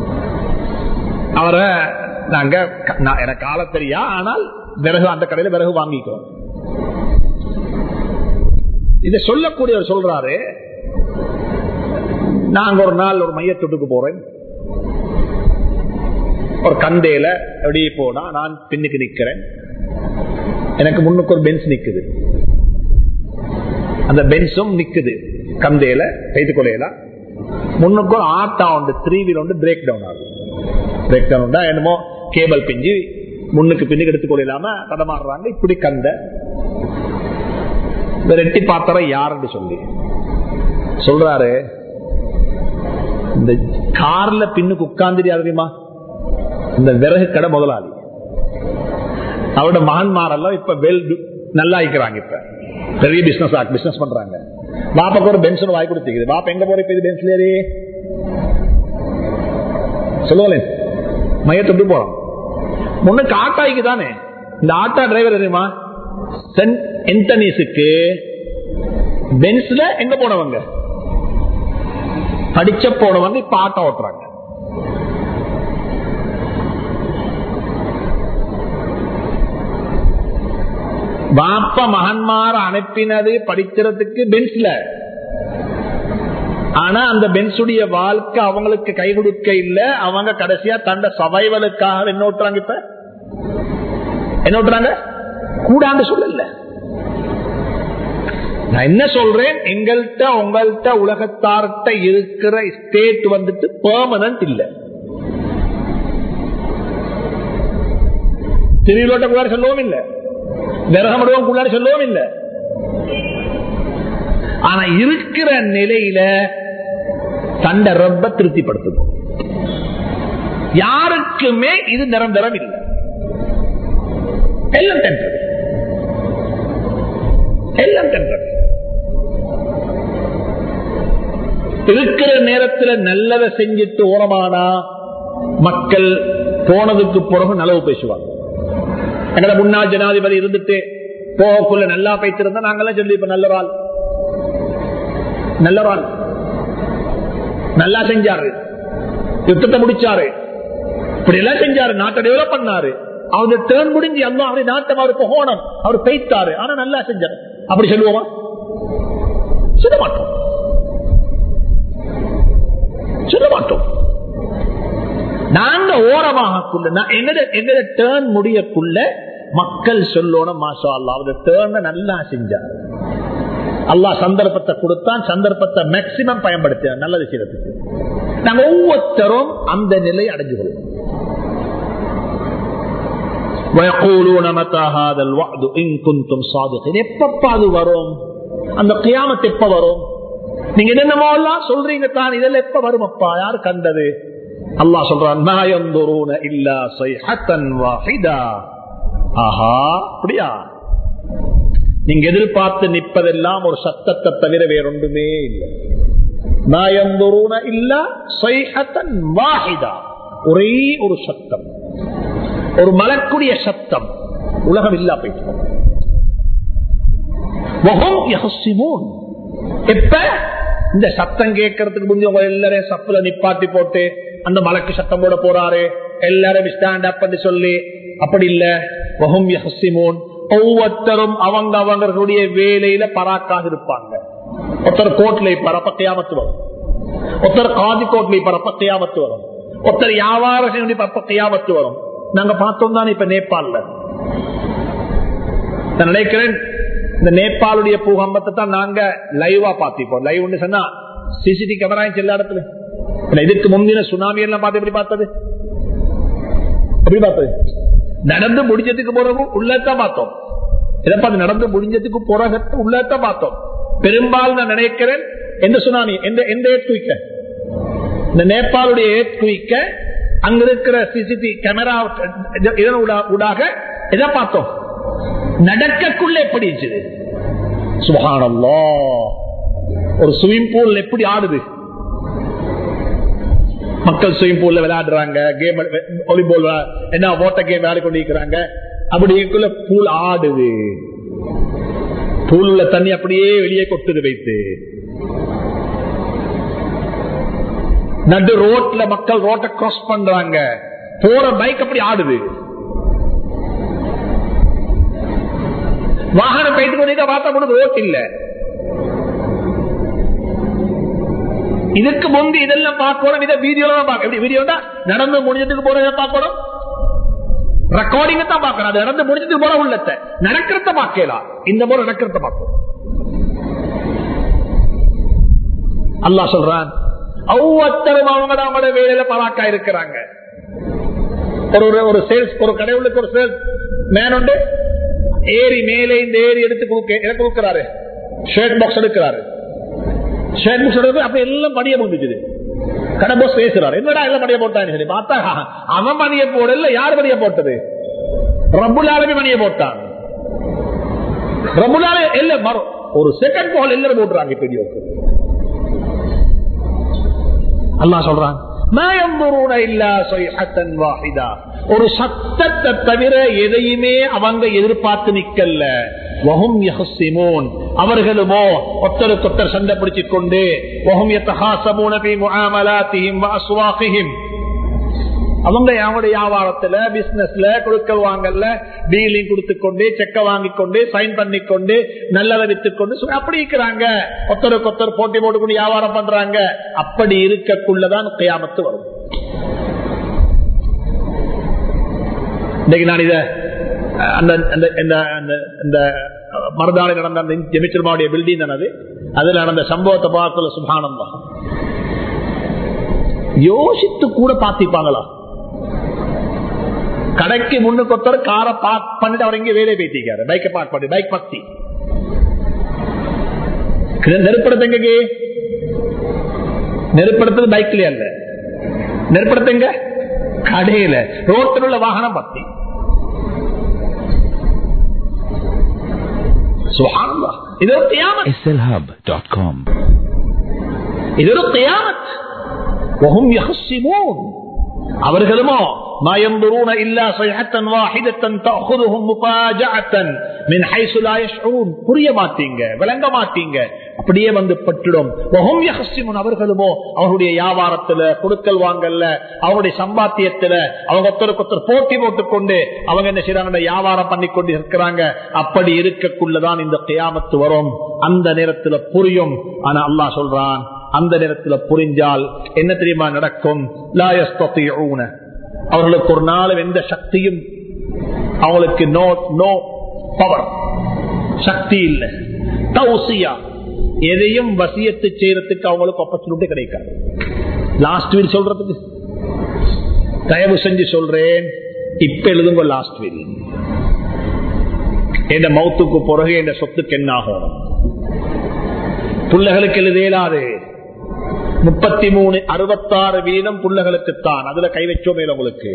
அவரை நாங்க எனக்கு ஆள தெரியா, ஆனால் விறகு அந்த கடையில விறகு வாங்கிக்கிறோம். இதை சொல்லக்கூடியவர் சொல்றாரு, நாங்க ஒரு நாள் ஒரு மையத்தொட்டுக்கு போறேன். ஒரு கந்தையில எப்படி போனா நான் பின்னுக்கு நிக்கிறேன். எனக்கு முன்னுக்கு ஒரு பென்ஸ் நிக்குது. அந்த பென்ஸும் நிக்குது கந்தையில கைது கொலையில. முன்னுக்கு ஒரு ஆட்டா உண்டு, 3 வீல் உண்டு, பிரேக் டவுன் ஆகுது. பிரேக் டவுன் என்னமோ கேபிள் பிஞ்சு முன்னுக்கு பின்னுக்கு எடுத்துக்கொள்ளாம தடமாடுறாங்க. இப்படி கந்த ரெட்டி பாத்திரம் யாருன்னு சொல்லி சொல்றாரு. இந்த கார்ல பின்னுக்கு உட்கார்ந்து தெரியுமா, இந்த விறகு கடை முதலாளி. அவரோட மகன்மாரெல்லாம் இப்ப நல்லா இருக்கிறாங்க. இப்ப பெரிய பிசினஸ் பண்றாங்க. பாப்பாக்கு ஒரு பென்ஷன் வாங்கி கொடுத்துக்குது. பாப்பா எங்க போற இது பென்ஷன் ஏறி சொல்லுவேன் மையத்தொட்டு போறோம். முன்னுக்கு ஆட்டாய்க்கு தானே. இந்த ஆட்டா டிரைவர் தெரியுமா, சென்ட் ஆண்டனிஸுக்கு பென்ஸ்ல எங்க போனவங்க படிச்ச போனவங்க இப்ப ஆட்டோ ஓட்டுறாங்க. பாப்ப மகன்மார அனுப்பினது படிக்கிறதுக்கு பென்ஸ்ல. ஆனா அந்த பென்ஸுடைய வாழ்க்கை அவங்களுக்கு கை கொடுக்க இல்ல. அவங்க கடைசியா தண்ட சவைவலுக்காக என்ன ஓட்டுறாங்க? இப்ப என்ன ஓட்டுறாங்க? கூடாண்டு சொல்லல. நான் என்ன சொல்றேன், எங்கள்கிட்ட உங்கள்கிட்ட உலகத்தார்கிட்ட இருக்கிற ஸ்டேட் வந்துட்டு பெர்மனன்ட் இல்ல. திருவிழோட்டக்குள்ளார சொல்லவும் இல்லை, விரகமடுவக்குள்ளார சொல்லவும் இல்லை. ஆனா இருக்கிற நிலையில தண்ட ரப்ப திருப்திப்படுத்தும். யாருக்குமே இது நிரந்தரம் இல்லை. எல்லாம் டெம்பரரி, எல்லாம் டெம்பரரி. இருக்கிற நேரத்தில் நல்லதை செஞ்சுட்டு ஓரமானா மக்கள் போனதுக்கு பிறகு நலவு பேசுவாங்க. எங்களை முன்னாள் ஜனாதிபதி இருந்துட்டு போகக்குள்ள நல்லா பேசிருந்தா நாங்கெல்லாம் சொல்லி இப்ப நல்லவாள் நல்லவாள் நல்லா செஞ்சாரு, யுத்தத்தை முடிச்சாரு, இப்படி எல்லாம் செஞ்சாரு, நாட்டை டெவலப் பண்ணாரு, அவருடைய டேர்ன் முடிஞ்சு அல்லா அவருடைய நாட்டம் அவருக்கு போகணும், அவர் பேய்த்தாரு, ஆனா நல்லா செஞ்சாரு. அப்படி சொல்லுவோமா? சொல்ல மாட்டோம், சொல்ல மாட்டோம். நாங்க ஓரமாகக்குள்ள எங்க டேர்ன் முடியக்குள்ள மக்கள் சொல்லணும், மாஷா அல்லாஹ் அவருடைய டேர்ன் நல்லா செஞ்சார், அல்லாஹ் சந்தர்ப்பத்தை கொடுத்தான், சந்தர்ப்பத்தை மேக்சிமம் பயன்படுத்த நல்லது செய்யறதுக்கு. நாங்க ஒவ்வொருத்தரும் அந்த நிலை அடைஞ்சு கொள்வோம். எப்பப்ப அது வரும்? அந்த கியாமத் எப்ப வரும்? நீங்க என்னமோ எல்லாம் சொல்றீங்க தான், இதெல்லாம் எப்ப வரும் அப்பா? யாரு கண்டது? அல்லாஹ் சொல்றான், ஆஹா அப்படியா? நீங்க எதிர்பார்த்து நிற்பதெல்லாம் ஒரு சத்தத்தை தவிர வேறொன்றுமே இல்லை. ஒரே ஒரு சத்தம், ஒரு மலக்குடைய சத்தம், உலகம் இல்லா போயிட்டு. எப்ப இந்த சத்தம் கேட்கறதுக்கு முந்தைய எல்லாரும் சப்புல நிப்பாட்டி போட்டு அந்த மலக்கு சத்தம் போட போறாரு, எல்லாரும் ஸ்டாண்ட் அப் பண்ணி சொல்லி, அப்படி இல்ல. வஹும் யஹ்சிமூன், ஒவ்வொருத்தரும் அவங்க அவங்களுடைய வேலையில பராக்காக இருப்பாங்க. ஒருத்தர் கோட்ல பரப்ப கியாமத்து வரும், ஒருத்தர் காதி கோட்ல பரப்ப கியாமத்து வரும், ஒருத்தர் வியாபார பரப்ப கியாமத்து வரும். நாங்க பார்த்தோம் தான் இப்ப நேபாள்ல. நான் நினைக்கிறேன் இந்த நேபாளுடைய பூகம்பத்தை தான் நாங்க லைவா பார்த்திப்போம். லைவ் சொன்னா சிசிடிவி கேமரா எல்லா இடத்துல. இதுக்கு முந்தின சுனாமி எல்லாம் பார்த்து எப்படி பார்த்தது? எப்படி பார்த்தது? நடந்து முடிஞ்சதுக்கு பிறகு உள்ளதான் பார்த்தோம். இதை பார்த்து நடந்து முடிஞ்சதுக்கு பிறகு உள்ளதான் பார்த்தோம். பெரும்பாலும் நான் நினைக்கிறேன் எந்த சுனாமி, எந்த ஏற்றுவிக்க, இந்த நேபாளுடைய ஏற்றுவிக்க அங்க இருக்கிற சிசிடிவி கேமரா ஊடாக எதை பார்த்தோம்? நடக்கக்குள்ள எப்படி இருந்துச்சு? சுப்ஹானல்லாஹ், ஒரு ஸ்விமிங் பூல் எப்படி ஆடுது? மக்கள் ஸ்விமிங் பூல்ல விளையாடுறாங்க, கேம் வாலிபால் என்ன வாட்டர் கேம் விளையாடி கொண்டிருக்கிறாங்க. அப்படி பூல் ஆடுது, பூல்ல தண்ணி அப்படியே வெளியே கொட்டுது வைத்து. நடு ரோட்ல மக்கள் ரோட்டை கிராஸ் பண்றாங்க, போற பைக் அப்படி ஆடுது. வாகனம் போயிட்டு கொண்டே பார்த்தா கூட ரோட் இல்ல. இதுக்கு முந்தி இதெல்லாம் பார்க்கணும், இதை வீடியோல தான் பார்க்க. வீடியோ தான் நடந்து முடிஞ்சதுக்கு போறதை பார்க்கணும், ரெக்கார்டிங்க தான் பார்க்கணும். அது நடந்து முடிஞ்சதுக்கு போற உள்ளத்தை நடக்கிறத பார்க்கலாம். இந்த முறை நடக்கிறத பார்க்கணும். அல்லாஹ் சொல்றான், ஒவ்வொருத்தரும் அவங்களோட வேலையில பராக்கா இருக்கிறாங்க. ஒரு சேல்ஸ், ஒரு கடவுளுக்கு ஒரு சேல்ஸ் மேன் உண்டு, ஏறி மேலே இந்த ஏறி எடுத்து கொடுக்கிறாரு, ஷர்ட் பாக்ஸ் எடுக்கிறாரு. ஷர்ட் பாக்ஸ் எடுத்து அப்ப எல்லாம் பணிய முடிஞ்சுது. கடை பாஸ் பேசுறாரு, என்னடா எல்லாம் பணிய போட்டான்னு சொல்லி பார்த்தா அவன் பணிய போடல. யார் பணிய போட்டது? ரப்புல் ஆலமீன் பணிய போட்டான். ரப்புல் ஆலமீன் எல்லாம் ஒரு செகண்ட் பால் எல்லாரும் போட்டுறாங்க. பெரியோக்கு அல்லாஹ் சொல்றான், ஒரு சத்தத்தை தவிர எதையுமே அவங்க எதிர்பார்த்து நிக்கல. வஹும் யஹ்ஸிமூன் அவர்களுமோ ஒருத்தருக்கொருத்தர் சண்டை பிடிச்சிக் கொண்டு வஹும் யதஹாஸமூன ஃபீ முஆமலாத்திஹிம் வ அஸ்வாகிஹிம் அவங்க அவங்களுடைய வியாபாரத்துல பிசினஸ்ல கொடுக்கல் வாங்கல டீலிங் கொடுத்துக்கொண்டு செக்க வாங்கிக்கொண்டு சைன் பண்ணிக்கொண்டு நல்லதை வித்துக்கொண்டு அப்படி இருக்கிறாங்க. ஒருத்தருக்கு ஒருத்தர் போட்டி போட்டுக்கொண்டு வியாபாரம் பண்றாங்க. அப்படி இருக்கக்குள்ளதான் கியாமத்து வரும். இன்னைக்கு நான் இத அந்த மருதாளி நடந்த அந்த ஜெமிச்சர்மாவுடைய பில்டிங் தானது, அதுல நடந்த சம்பவத்தை பார்க்கல சுப்ஹானல்லாஹ். யோசித்து கூட பாத்திப்பாங்களா? கடைக்கு முன்னுக்கு ஒருத்தர் காரை பார்க் பண்ணிட்டு அவர் இங்கே வேலையை போயிட்டிருக்காரு. பைக்கை பார்க் பண்ணி பைக் பத்தி நெருப்படுத்தங்க, நெருப்படுத்தது பைக்ல அல்ல, நெருப்படுத்தங்க கடையில ரோட்டில் உள்ள வாகனம் பத்தி. சுப்ஹானல்லாஹ். இது ஒரு கியாமத். slhub.com. இது ஒரு கியாமத். வஹும் யஹ்ஸிமூன் அவர்களுமோ ما ينظرون إلا صيحة واحدة تأخذهم مفاجأة من حيث لا يشعرون. புரிய மாட்டீங்க, விளங்க மாட்டீங்க, அப்படியே வந்து பட்டுடும். وهم يخصمون அவர்களுமோ அவருடைய வியாபாரத்துல கொடுக்கல் வாங்கல்ல அவருடைய சம்பாத்தியத்துல அவங்க ஒருத்தருக்கு போட்டி போட்டுக்கொண்டு அவங்க என்ன செய்யறாங்க, வியாபாரம் பண்ணி கொண்டு இருக்கிறாங்க. அப்படி இருக்கக்குள்ளதான் இந்த கியாமத்து வரும். அந்த நேரத்துல புரியும். ஆனா அல்லாஹ் சொல்றான், அந்த நேரத்துல புரிஞ்சால் என்ன தெரியுமா நடக்கும்? லா யஸ்ததிஊன அவர்களுக்கு ஒரு நாள் எந்த சக்தியும் அவங்களுக்கு நோ பவர், சக்தி இல்லை. தௌசியா எதையும் வசியத்து செய்யறதுக்கு அவங்களுக்கு ஆப்பர்ச்சுனிட்டி கிடைக்காது. லாஸ்ட் வீல் சொல்றதுக்கு தயவு செஞ்சு சொல்றேன், இப்ப எழுதுங்க லாஸ்ட் வீல். என் மௌத்துக்கு பிறகு என் சொத்துக்கு என்ன ஆகும்? பிள்ளைகளுக்கு எழுதேலாது. 33 66% பிள்ளைகளுக்குத்தான். அதுல கை வச்சோமே உங்களுக்கு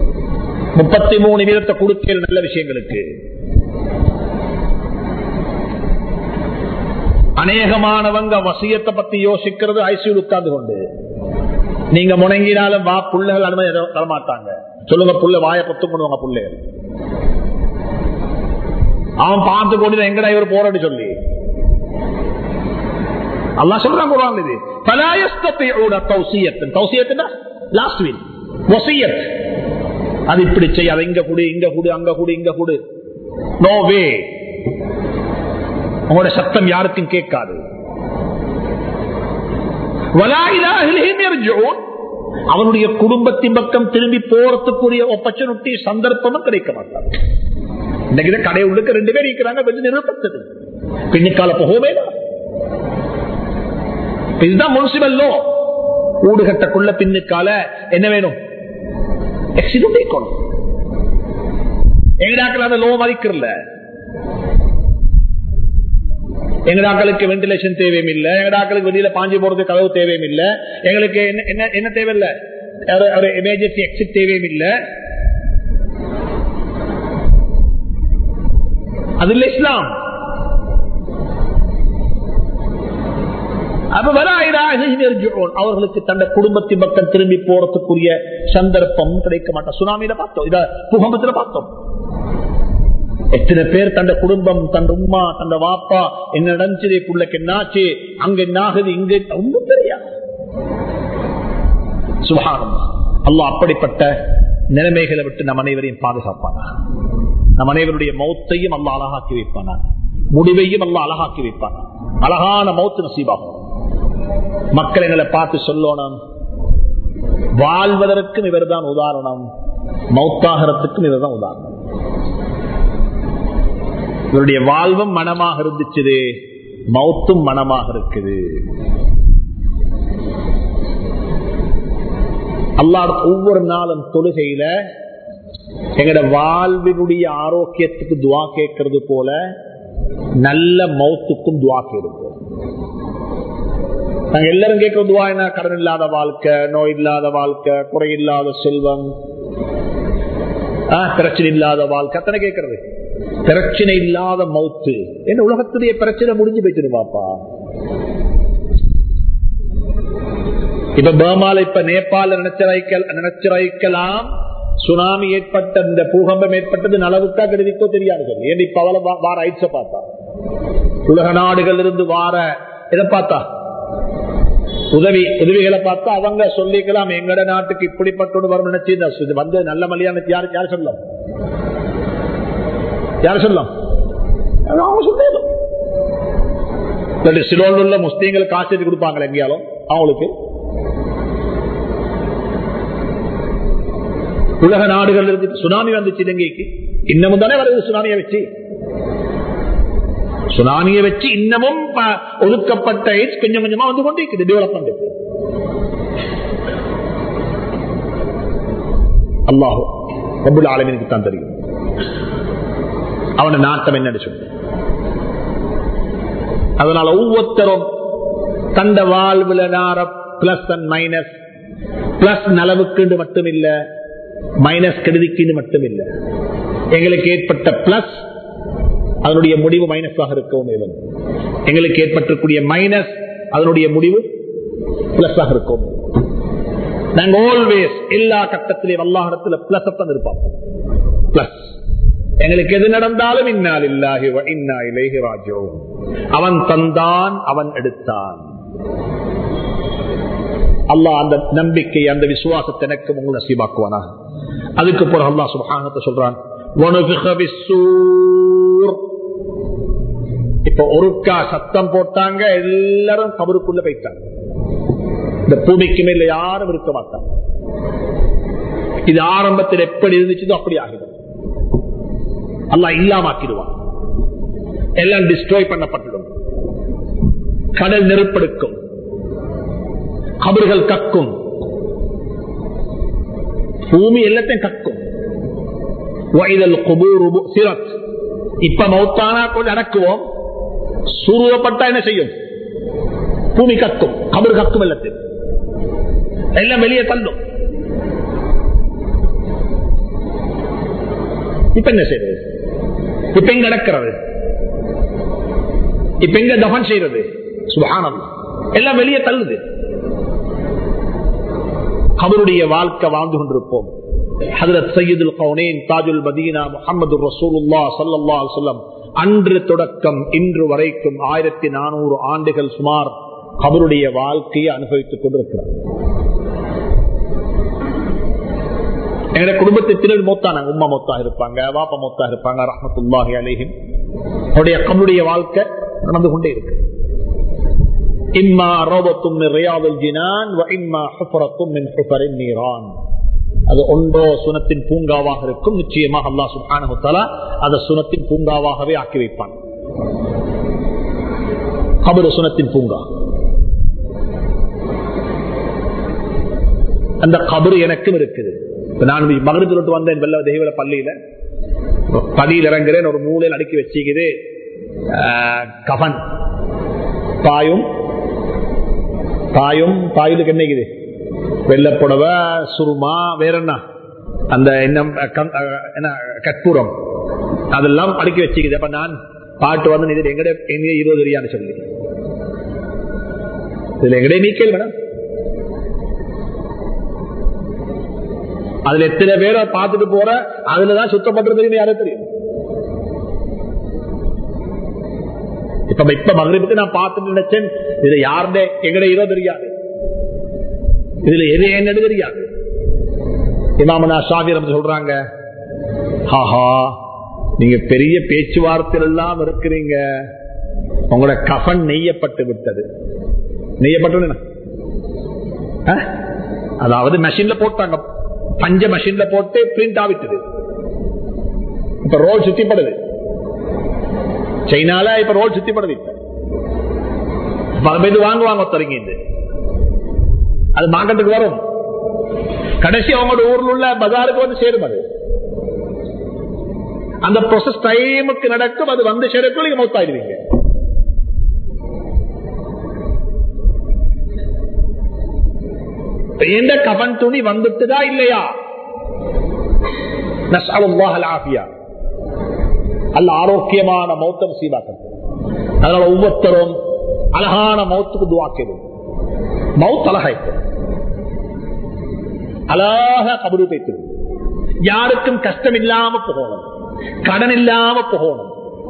33% கொடுக்கிற நல்ல விஷயங்களுக்கு. அநேகமானவங்க வசியத்தை பத்தி யோசிக்கிறது ஐசியூ உட்கார்ந்து கொண்டு. நீங்க முணங்கினாலும் வா பிள்ளைகள் அனுமதி தரமாட்டாங்க. சொல்லுங்க, புள்ள வாய பத்து பண்ணுவாங்க பிள்ளைகள். அவன் பார்த்து கொண்டு எங்கடா இவர் போராடி சொல்லி அல்லாஹ் சொல்றான் குர்ஆன்ல. இது ஃபலா யஸ்ததிஊன தௌசியத்தன். தௌசியத்துனா லாஸ்ட் வீல் வசியத். அது இப்படி செய்ய, அதை இங்க குடு இங்க குடு அங்க குடு இங்க குடு. No way. உங்களோட சத்தம் யாருக்கும் கேட்காது. வலா இலா அஹ்லிஹிம் யர்ஜூன் அவனுடைய குடும்பத்தின் பக்கம் திரும்பி போறதுக்குரிய ஆப்பர்ச்சுனிட்டி சந்தர்ப்பமும் கிடைக்க மாட்டாங்க. இன்னைக்கு கடை உள்ளுக்கு 2 பேர் இருக்கிறாங்க, கொஞ்சம் நிறுத்தது பின்னிக்கால போகவே. இதுதான் முனிசிபல் லோ. ஊடு கட்டக்குள்ள பின்னுக்கால என்ன வேணும்? எக்ஸிடென்ட் இருக்கணும். எங்கடாக்கள் அந்த லோ மதிக்கிறல. எங்கடாக்களுக்கு வென்டிலேஷன் தேவையும் இல்ல, எங்கடாக்களுக்கு வெளியில பாஞ்சு போறது கதவு தேவையும் இல்ல, எங்களுக்கு என்ன தேவையில்லை, எமர்ஜென்சி எக்ஸிட் தேவையும் இல்ல. அது இல்ல இஸ்லாம். அவர்களுக்கு தன்னை குடும்பத்தின் பக்கம் திரும்பி போறதுக்குரிய சந்தர்ப்பம் கிடைக்க மாட்டோம். சுனாமியில பார்த்தோம், இத பூகம்பத்துல பார்த்தோம். எத்தனை பேர் தன் குடும்பம், தன் உம்மா, தன் வாப்பா என்ன நடந்துச்சு, புள்ளைக்கு என்னாச்சு, அங்க என்ன ஆகுது, இங்க ஒன்றும் தெரியாது. சுப்ஹானல்லாஹ். அல்லாஹ் அப்படிப்பட்ட நிலைமைகளை விட்டு நம் அனைவரையும் பாதுகாப்பானா. நம் அனைவருடைய மௌத்தையும் அல்லாஹ் அழகாக்கி வைப்பானா, முடிவையும் அல்லாஹ் அழகாக்கி வைப்பானா. அழகான மௌத்து நசீபாகும். மக்கள் எங்களை பார்த்து சொல்லணும், வாழ்வதற்கும் இவர்தான் உதாரணம், மௌத்தாகிறதுக்கும் இவர்தான் உதாரணம். இவருடைய வாழ்வும் மனமாக இருந்துச்சு, மௌத்தும் மனமாக இருக்குது. அல்லாஹ் ஒவ்வொரு நாளும் தொழுகையில எங்கட வாழ்வினுடைய ஆரோக்கியத்துக்கு துவா கேட்கறது போல நல்ல மௌத்துக்கும் துவா கேட்கும். நாங்க எல்லாரும் கேட்கிற துவா என்ன? கடன் இல்லாத வாழ்க்கை, நோய் இல்லாத வாழ்க்கை, குறையில்லாத செல்வம், பிரச்சனை இல்லாத வாழ்க்கை, அத்தனை கேட்கறது. பிரச்சனை இல்லாத மௌத்து என்ன? உலகத்துடைய பிரச்சனை முடிஞ்சு போயிட்டுருவாப்பா. இப்ப பர்மால, இப்ப நேபாள நினைச்சு வைக்கலாம், சுனாமி ஏற்பட்ட இந்த பூகம்பம் ஏற்பட்டது நலவுக்கா கெடுதிக்கோ தெரியாது சொல்லி. ஏன் இப்ப அவளை வார ஐட்ஸ பார்த்தா, உலக நாடுகள் இருந்து வார இதை பார்த்தா, உதவிகளை பார்த்தா அவங்க சொல்லிக்கலாம் எங்கட நாட்டுக்கு இப்படிப்பட்ட வரும் நினைச்சு வந்து நல்ல மலையான யார் சொல்லலாம், யார் சொல்லலாம்? அவங்க சொல்லலாம். சிலோன் உள்ள முஸ்லீம்களுக்கு காசு கொடுப்பாங்க எங்கேயாலும் அவங்களுக்கு. உலக நாடுகள் இருந்து சுனாமி வந்துச்சு இலங்கைக்கு, இன்னமும் தானே வருது சுனாமியை வச்சு. சுனாமியை வச்சு இன்னமும் ஒதுக்கப்பட்ட எய்ட்ஸ் கொஞ்சம் கொஞ்சமா வந்து கொண்டிருக்குது. டெவலப்மெண்ட் அல்லாஹ் ரப்பல் ஆலமீனுக்கு தான் தெரியும் அவன நாட்டம் என்னன்னு சொல்லி. அதனால ஒவ்வொருத்தரும் தந்த வாழ்வுல பிளஸ் அண்ட் மைனஸ், பிளஸ் நலவுக்கு மட்டும் இல்ல, மைனஸ் கெடுதிக்கு மட்டும் இல்ல. எங்களுக்கு ஏற்பட்ட பிளஸ் அதனுடைய முடிவு மைனஸாக இருக்கவும் மேலும், எங்களுக்கு ஏற்பட்டக்கூடிய மைனஸ் அதனுடைய முடிவு பிளஸ் ஆக இருக்கும். நாங்க ஆல்வேஸ் எல்லா கட்டத்திலையும் அல்லாஹ்விடத்துல பிளஸ் தான் இருப்போம். பிளஸ் எங்களுக்கு எது நடந்தாலும் இன்னா லில்லாஹி வ இன்னா இலைஹி ராஜிஊன். அவன் தந்தான், அவன் எடுத்தான். அல்லாஹ் அந்த நம்பிக்கை, அந்த விசுவாசத்தை எனக்கு உங்களை நசீபாக்குவானா. அதுக்கு பிறகு அல்லாஹ் சுப்ஹானஹு வ தஆலா சொல்றான், வனுஃபிக பிஸ்ஸூர். இப்ப ஒருக்கா சத்தம் போட்டாங்க, எல்லாரும் கபருக்குள்ள போயிட்டாங்க. இந்த பூமிக்கு மேல யாரும் இருக்க மாட்டாங்க. இது ஆரம்பத்தில் எப்படி இருந்துச்சோ அப்படி ஆகிடும். அல்லாஹ் இல்லாமக்கிடுவான். எல்லாம் டிஸ்ட்ராய் பண்ணப்பட்டுடும். கடல் நெருப்பெடுக்கும், கபர்கள் கக்கும், பூமி எல்லாத்தையும் கக்கும். இப்ப மௌத்தானா கொஞ்சம் அடக்குவோம், சூருவப்பட்டா என்ன செய்யும்? பூமி கக்கும், கபர் கக்கும், எல்லாத்தையும் எல்லாம் வெளியே தள்ளும். இப்ப என்ன செய்யறது? இப்ப எங்க நடக்கிறது? இப்ப எங்க தஃபன் செய்யறது? சுப்ஹானல்லாஹ், எல்லாம் வெளியே தள்ளுது. கபருடைய வாழ்க்கை வாழ்ந்து கொண்டிருப்போம். ஹஜ்ரத் சய்யிதுல் கௌனைன் தாஜுல் மதீனா முஹம்மது ரசூலுல்லாஹ் ஸல்லல்லாஹு அலைஹி வஸல்லம் அன்று தொடக்கம் இன்று வரைக்கும் 1400 ஆண்டுகள் சுமார் கபருடைய வாழ்க்கையை அனுபவித்துக் கொண்டிருக்கிறார். எங்க குடும்பத்தை திரள் மௌத்தானாங்க. உம்மா மௌத்தா இருப்பாங்க, வாப்பா மௌத்தா இருப்பாங்க, ரஹ்மத்துல்லாஹி அலைஹிம். அவருடைய கபருடைய வாழ்க்கை நடந்து கொண்டே இருக்கு. இம்மா ரௌதத்தும் மின் ரியாதுல் ஜினான் வ இம்மா ஹுஃபரத்தும் மின் ஹுஃபரின் நீரான். அது ஒன்றோ சுனத்தின் பூங்காவாக இருக்கும். நிச்சயமாக அல்லாஹ் சுப்ஹானஹு வ தஆலா அதை சுனத்தின் பூங்காவாகவே ஆக்கி வைப்பான். கபர் சுனத்தின் பூங்கா. அந்த கபர் எனக்கும் இருக்குது. நான் மகரிப் தொட்டு வந்தேன் வெள்ள தெய்வ பள்ளியில, படியில் இறங்குறேன், ஒரு மூலையில் அடுக்கி வச்சுக்குது கஃன், பாயும் பாயும் பாயுக்கு என்னைக்குது வெள்ளப்புடவை, சுருமா, வேற என்ன அந்த என்ன கற்பூரம், அதெல்லாம் அடுக்கி வச்சுக்குது. அப்ப நான் பாட்டு வந்து இது எங்கட 20 ரியான்னு சொல்லி இதுல எங்கடே நீக்கல் மேடம். அதுல எத்தனை பேரை பார்த்துட்டு போற, அதுலதான் சுத்தப்பட்டு யாரும் தெரியும். இப்ப மகரிபுக்கு நான் பார்த்துட்டு நினைச்சேன், இதுல யாருடைய எங்கட 20 தெரியாது, இதுல எது என்னது தெரியாது. இமாமனா ஷாஃபி ரஹ்மத்துல்லாஹி சொல்றாங்க, ஹாஹா நீங்க பெரிய பேச்சுவார்த்தை எல்லாம் இருக்கிறீங்க, உங்களோட கஃன் நெய்யப்பட்டு விட்டது. நெய்யப்பட்டு அதாவது மெஷின்ல போட்டாங்க, பஞ்ச மெஷின்ல போட்டு பிரிண்ட் ஆகிட்டது. இப்ப ரோல் சுத்திப்படுது சைனால, இப்ப ரோல் சுத்திப்படுது. இப்ப வாங்குவாங்க தொடங்கி, அது மார்க்கெட்டுக்கு வரும், கடைசி அவங்களோட ஊர்ல உள்ள பஜாருக்கு வந்து சேரும். அது அந்த ப்ராசஸ் டைமுக்கு நடக்கும். அது வந்து சேரக்குள்ள நீங்க மௌத்தாயிடுவீங்க. எந்த கஃன் துணி வந்துட்டுதா இல்லையா? நஸ்அலுல்லாஹ் அல்-ஆஃபியா. அல்லாஹ் ஆரோக்கியமான மௌத்தை நசீபாக்கட்டும். அதனால ஒவ்வொருத்தரும் அழகான மௌத்துக்கு துஆ கேளுங்க. மௌத் அழகாயிட்டு அழகா கபரு போய்த்து. யாருக்கும் கஷ்டம் இல்லாம போகணும், கடன் இல்லாம போகணும்.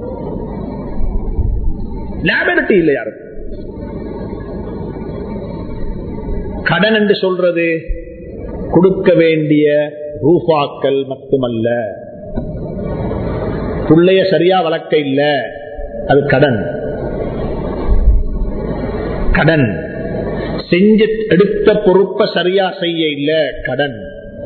லியாபிலிட்டி இல்லை யாருக்கும். கடன் என்று சொல்றது கொடுக்க வேண்டிய ரூபாக்கள் மட்டுமல்ல. புள்ளைய சரியா வளர்க்க இல்ல, அது கடன். கடன் செஞ்சு எடுத்த பொறுப்பை சரியா செய்ய இல்ல, கடன்.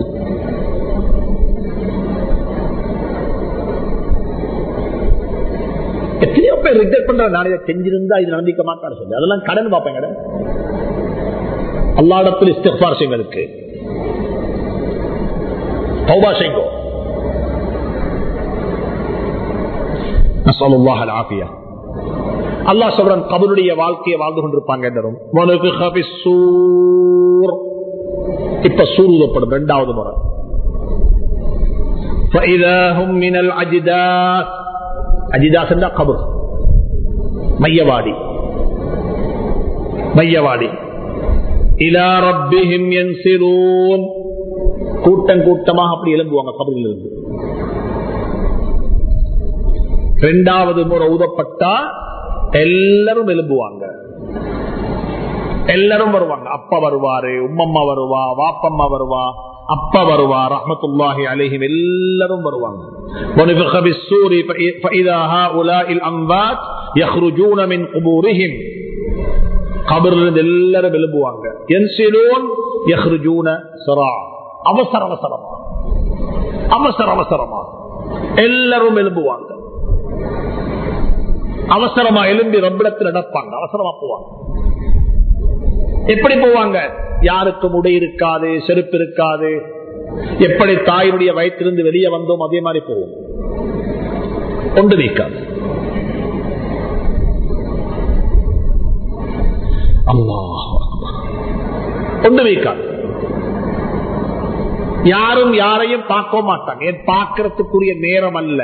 எத்தனையோ பேர் ரிஜெக்ட் பண்ற, நான் இதை செஞ்சிருந்தா இது நடந்திக்க மாட்டான்னு சொல்லி, அதெல்லாம் கடன் பார்ப்பேன். கடன் அல்லாஹ்விடத்தில் இஸ்திக்ஃபார் செய்வதற்கு தௌபா செய்யுங்க. நஸ்அலுல்லாஹ் அல்-ஆஃபியா. அல்லாஹ் சொல்றான் கபருடைய வாழ்க்கையை வாழ்ந்து கொண்டிருப்பாங்க. இப்ப சூர் ஊதப்படும் இரண்டாவது முறை. அஜிதாஸ் என்றா கபர், மையவாடி. மையவாடி. இலா ரப்பிஹிம் யன்சிலூன், கூட்டம் கூட்டமாக அப்படி எழும்புவாங்க கபரில் இருந்து. இரண்டாவது முறை ஊதப்பட்டா எல்லாரும் எழும்புவாங்க, எல்லாரும் வருவாங்க. அப்பா வருவாரு, உம்மம்மா வருவா, வாப்பம்மா வருவா, அப்பா வருவா, ரஹ்மத்துல்லாஹி அலைஹிம் எல்லாரும் வருவாங்க. وَنُفِخَ بِالصُّورِ فَإِذَا هَؤُلَاءِ الْأَمْوَاتُ يَخْرُجُونَ مِنْ قُبُورِهِمْ, கபரிலிருந்து எல்லாரும் எழும்புவாங்க. يَنْسِلُونَ يَخْرُجُونَ سَرَاعًا, அவசர அவசரமா, அவசர அவசரமா எல்லாரும் எழும்புவாங்க. அவசரமா எழும்பி ரப்பிடத்தில் நடப்பாங்க, அவசரமா போவாங்க. எப்படி போவாங்க? யாருக்கும் உடை இருக்காது, செருப்பு இருக்காது. எப்படி தாயினுடைய வயிற்றிலிருந்து வெளியே வந்தோம் அதே மாதிரி போவோம், ஒன்று நீக்காது. அல்லாஹ் ஒன்று நீக்காது. யாரும் யாரையும் பார்க்க மாட்டாங்க. ஏன் பார்க்கறதுக்குரிய நேரம் அல்ல,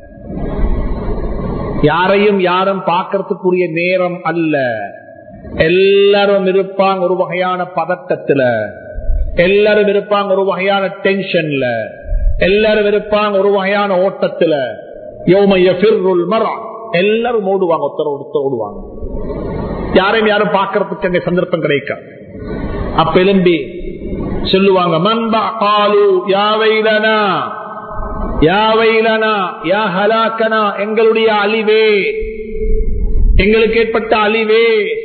யாரையும் யாரும் பார்க்கறதுக்குரிய நேரம் அல்ல. எல்லாரும் இருப்பாங்க ஒரு வகையான பதட்டத்துல, எல்லாரும் இருப்பாங்க ஒரு வகையான டென்ஷன்ல, எல்லாரும் இருப்பாங்க ஒரு வகையான ஓட்டத்துல. யௌம யஃபிர்ருல் மர்அ, எல்லாரும் ஓடுவாங்க, ஒருத்தர் ஓடுவாங்க. யாரையும் யாரும் பார்க்கறதுக்கு அங்க சந்தர்ப்பம் கிடைக்காது. அப்ப எழும்பி சொல்லுவாங்க, மன்பா காலு யா வைலனா யா வைலனா யா ஹலாக்கனா, எங்களுடைய அழிவே, எங்களுக்கு ஏற்பட்ட அழிவே.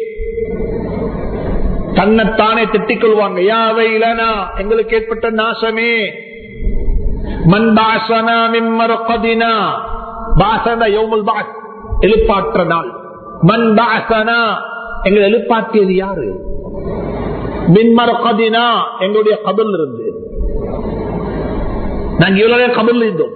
தன்னைத்தானே திட்டிக் கொள்வாங்க. யா வைலனா, எங்களுக்கு ஏற்பட்ட நாசமே. மன் பாஸனா மின் மர்கதினா, பாஸனா யௌமுல் பாஸ், எழுப்பாற்ற நாள். மன் பாஸனா, எங்களை எழுப்பாற்றியது யாரு? மின் மர்கதினா, எங்களுடைய கபரில் இருந்து. நாங்க இவ்வளவு கபரில் இருந்தோம்.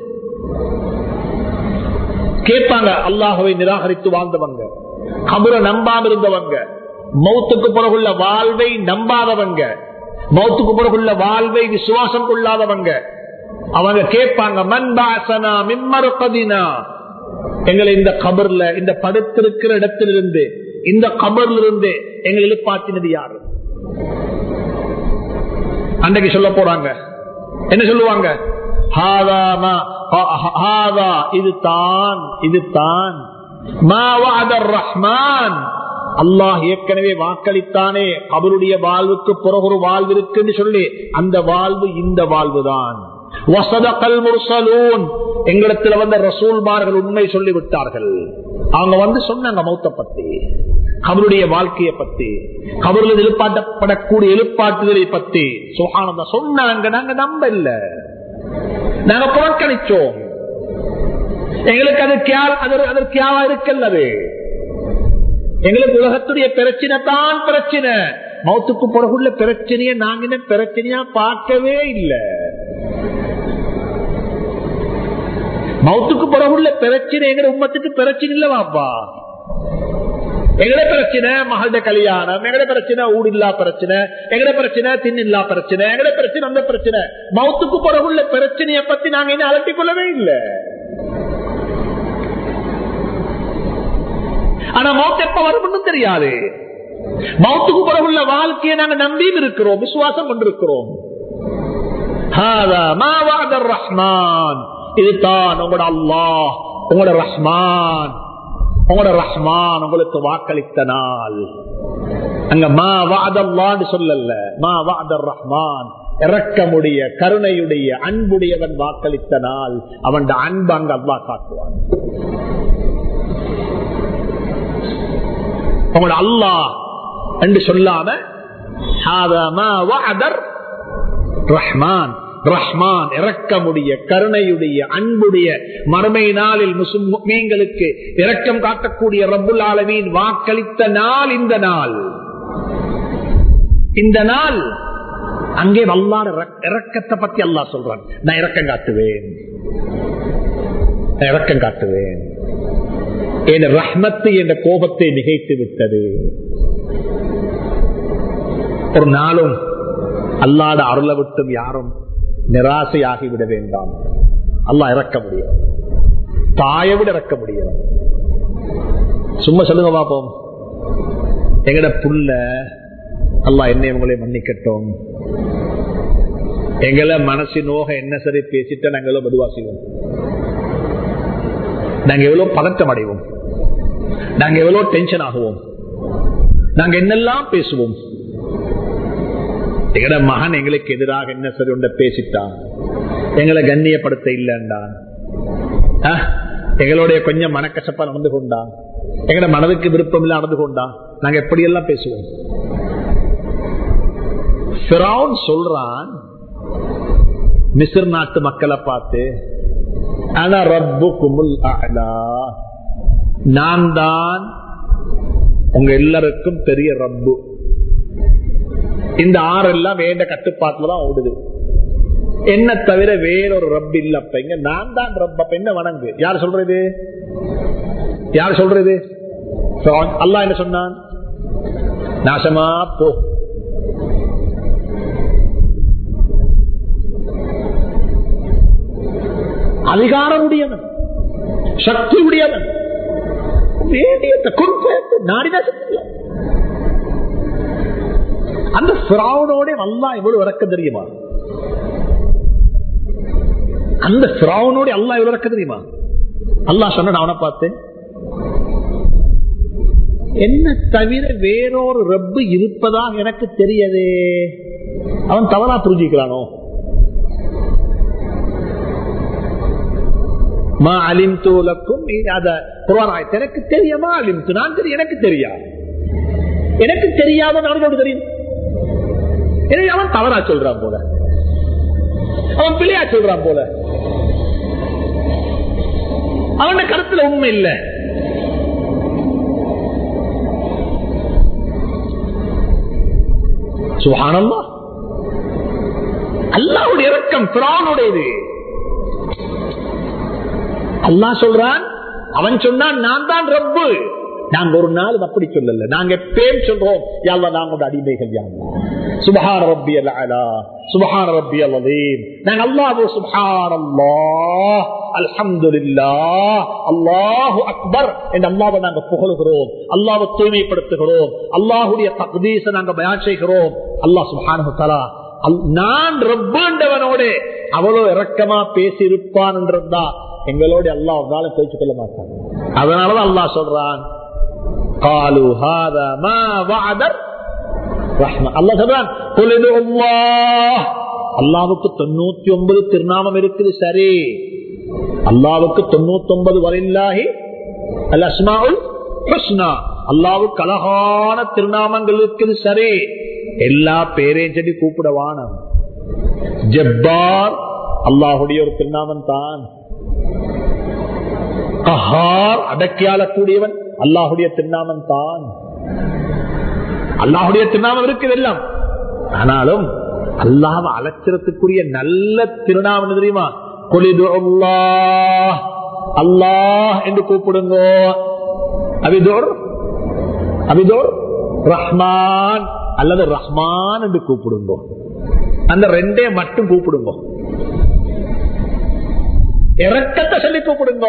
கேட்பாங்க, அல்லாஹ்வை நிராகரித்து வாழ்ந்தவங்க, கபரை நம்பாம இருந்தவங்க, மௌத்துக்கு பிறகுள்ள வாழ்வை நம்பாதவங்க, மௌத்துக்கு பிறகுள்ள வாழ்வை விசுவாசம் கொள்ளாதவங்க, அவங்க கேட்பாங்க, மன் பாஸனா மின் மர்கதினா, எங்களை இந்த கபர்ல, இந்த படுத்திருக்கிற இடத்திலிருந்து, இந்த கபர்ல இருந்து எங்களை எழுப்பாற்றினது யாரு? அன்றைக்கு சொல்ல போறாங்க, என்ன சொல்லுவாங்க? இதுதான், இதுதான் ரஹ்மான், அல்லாஹ் ஏற்கனவே வாக்களித்தானே கபருடைய வாழ்வுக்கு பிறகு ஒரு வாழ்வு இருக்குன்னு சொல்லி, அந்த வாழ்வு இந்த வாழ்வுதான். எங்களிடத்துல வந்த ரசூல்மார்கள் உண்மை சொல்லிவிட்டார்கள். அவங்க வந்து சொன்னாங்க மௌத்த பத்தி, கபருடைய வாழ்க்கையை பத்தி, கபரில் எழுப்பாட்டப்படக்கூடிய எழுப்பாட்டுதலை பத்தி சுப்ஹானல்லாஹ் சொன்னாங்க. நாங்க நம்ப இல்ல, நாங்க புறக்கணிச்சோம். எங்களுக்கு அதற்கு யாவா இருக்கல்லது. எங்களுக்கு உலகத்துடைய பிரச்சனை தான் பிரச்சனை, மௌத்துக்கு பிறகுள்ள பிரச்சனையை நாங்க என்ன பிரச்சனையா பார்க்கவே இல்லை. மௌத்துக்கு பிறகுள்ள பிரச்சனை எங்க உம்மத்துக்கு பிரச்சனை இல்ல வாப்பா. எங்கட பிரச்சனை மகள கல்யாணம், எங்கட பிரச்சனை ஊடில்லா பிரச்சனை, எங்கட பிரச்சனை தின்னில்லா பிரச்சனை, எங்கட பிரச்சனை அந்த பிரச்சனை. மௌத்துக்கு பிறகுள்ள பிரச்சனையை பத்தி நாங்க என்ன அலட்டிக் கொள்ளவே இல்லை. ஆனா மௌத் எப்ப வரும் தெரியாது. மௌத்துக்கு பிறகுள்ள வாழ்க்கையை நாங்க நம்பியும் இருக்கிறோம், விசுவாசம் கொண்டிருக்கிறோம். ஹாதா மா வஅதர் ரஹ்மான், இதுதான் உங்களோட அல்லாஹ், உங்களோட ரஹ்மான், உங்களோட ரஹ்மான் உங்களுக்கு வாக்களித்த நாள். அங்க மா வஅதல்லாஹ் சொல்லல, மா வஅதர் ரஹ்மான், இரக்கமுடைய கருணையுடைய அன்புடையவன் வாக்களித்த நாள். அவன் அன்பு அங்க அல்லாஹ் காட்டுவான். உங்களோட அல்லாஹ் என்று சொல்லாம ஹாதா மா வஅதர் ரஹ்மான், ரஹ்மான் இரக்கமுடைய கருணையுடைய அன்புடைய மறுமை நாளில் முஸ்லிம்களுக்கு இரக்கம் காட்டக்கூடிய ரப்புல் ஆலமீன் வாக்களித்த நாள் இந்த நாள். இந்த நாள் அங்கே அல்லாஹ்வுடைய இரக்கத்தை பத்தி அல்லாஹ் சொல்றான். நான் இரக்கம் காட்டுவேன், இரக்கம் காட்டுவேன். என் ரஹ்மத்து என்ற கோபத்தை நிகழ்த்து விட்டது. ஒரு நாளும் அல்லாஹ்வுடைய அருளை விட்டும் யாரும் நிராசையாகிவிட வேண்டாம். அல்லாஹ் இறக்க முடியும், தாயை விட இறக்க முடியும். சும்மா சொல்லுங்க பாப்போம், எங்கட புள்ள அல்லாஹ் என்னை உங்களை மன்னிக்கட்டும், எங்களை மனசு நோக என்ன சரி பேசிட்டு நாங்க எவ்வளவு மெதுவா செய்வோம், நாங்க எவ்வளவு பதட்டம் அடைவோம், நாங்க எவ்வளவு டென்ஷன் ஆகுவோம், நாங்க என்னெல்லாம் பேசுவோம். எங்கட மகன் எங்களுக்கு எதிராக என்ன சரி ஒன்றை பேசிட்டான், எங்களை கண்ணியப்படுத்த இல்லைண்டான், எங்களுடைய கொஞ்சம் மனக்கசப்பா நடந்து கொண்டான், எங்கட மனதுக்கு விருப்பம் இல்ல நடந்து கொண்டான், நாங்க எப்படி எல்லாம் பேசுவோம். ஃபிரௌன் சொல்றான் மிஸ்ர் நாட்டு மக்களை பார்த்து, அன ரப்புக்குமுல் அலா, நான் தான் உங்க எல்லாருக்கும் பெரிய ரப்பு. இந்த ஆறெல்லாம் வேண்ட கட்டுப்பாட்டுலதான் ஓடுது, என்ன தவிர வேறொரு ரப் இல்லப்ப, இங்க நான் தான் ரப்ப, என்ன வணங்கு. யார் சொல்றது, யார் சொல்றது? அல்லாஹ் என்ன சொன்னான்? நாசமா போ, அதிகாரம் உடையவன், சக்தி உடையவன், அந்த ஃபிரௌனோட அல்லாஹ் எவ்வளவு இறக்கம் தெரியுமா? அந்த ஃபிரௌனோட அல்லாஹ் எவ்வளவு இறக்கம் தெரியுமா? அல்லாஹ் சொன்ன அவனை பார்த்து, என்ன தவிர வேறொரு ரப்பு இருப்பதா எனக்கு தெரியாதே. அவன் தவறா புரிஞ்சுக்கிறானோ? எனக்கு தெரியுமா? நான் தெரியும், எனக்கு தெரியாது, எனக்கு தெரியாத நாடுகளோடு தெரியும். அவன் தவறா சொல்றான் போல, அவன் பிள்ளையா சொல்றான் போல, அவன கருத்துல உண்மை இல்லை. சுப்ஹானல்லாஹ், அல்லாஹ்வுடைய இரக்கம் ஃபிரௌனுடையது. அல்லாஹ் சொல்றான், அவன் சொன்னான் நான் தான் ரப்பு. நாங்க ஒரு நாள் அப்படி சொல்லல, நாங்க எப்பயும் சொல்றோம், யா அல்லாஹ் நாங்களோட அடிமைகள், யா அல்லாஹ் சுப்ஹான ரப்பியல் அலா, சுப்ஹான ரப்பியல் அலீம். நாங்க அல்லாஹ் சுப்ஹானல்லாஹ், அல்ஹம்துலில்லாஹ், அல்லாஹு அக்பர் என்ற அல்லாஹ்வை நாங்க புகழுகிறோம், அல்லாஹ்வை தூய்மைப்படுத்துகிறோம், அல்லாஹ்வுடைய தக்தீஸை நாங்க பயான் செய்கிறோம். அல்லாஹ் சுப்ஹானஹு வ தஆலா நான் ரப்புன்றவனோட அவ்வளவு இரக்கமா பேசி இருப்பான் என்றா எங்களோட அல்லாஹ் பேச்சு கொள்ள மாட்டான். அதனாலதான் அல்லாஹ் சொல்றான், அல்லாவுக்கு 99 திருநாமம் இருக்குது. சரி, அல்லாவுக்கு 99 வலில்லாஹி அல் அஸ்மாஉல் ஹுஸ்னா, அல்லாவுக்கு அழகான திருநாமங்கள் இருக்குது. சரி, எல்லா பேரையும் சொல்லி கூப்பிடவான. ஜப்பார் அல்லாஹுடைய ஒரு திருநாமம் தான். கஹார் அடக்கியாளக்கூடியவன் அல்லாஹுடைய திருநாமம் தான். அல்லாஹுடைய திருநாமம் இருக்குது எல்லாம். ஆனாலும் அல்லாஹ் அலட்சணத்துக்குரிய நல்ல திருநாமம் தெரியுமா? குலிது அல்லாஹ், அல்லாஹ் என்று கூப்பிடுங்க. அபிதோர் அபிதோர் ரஹ்மான் அல்லது ரஹ்மான் என்று கூப்பிடுங்க. அந்த ரெண்டே மட்டும் கூப்பிடுங்க. இரக்கத்தை சொல்லி கூப்பிடுங்க,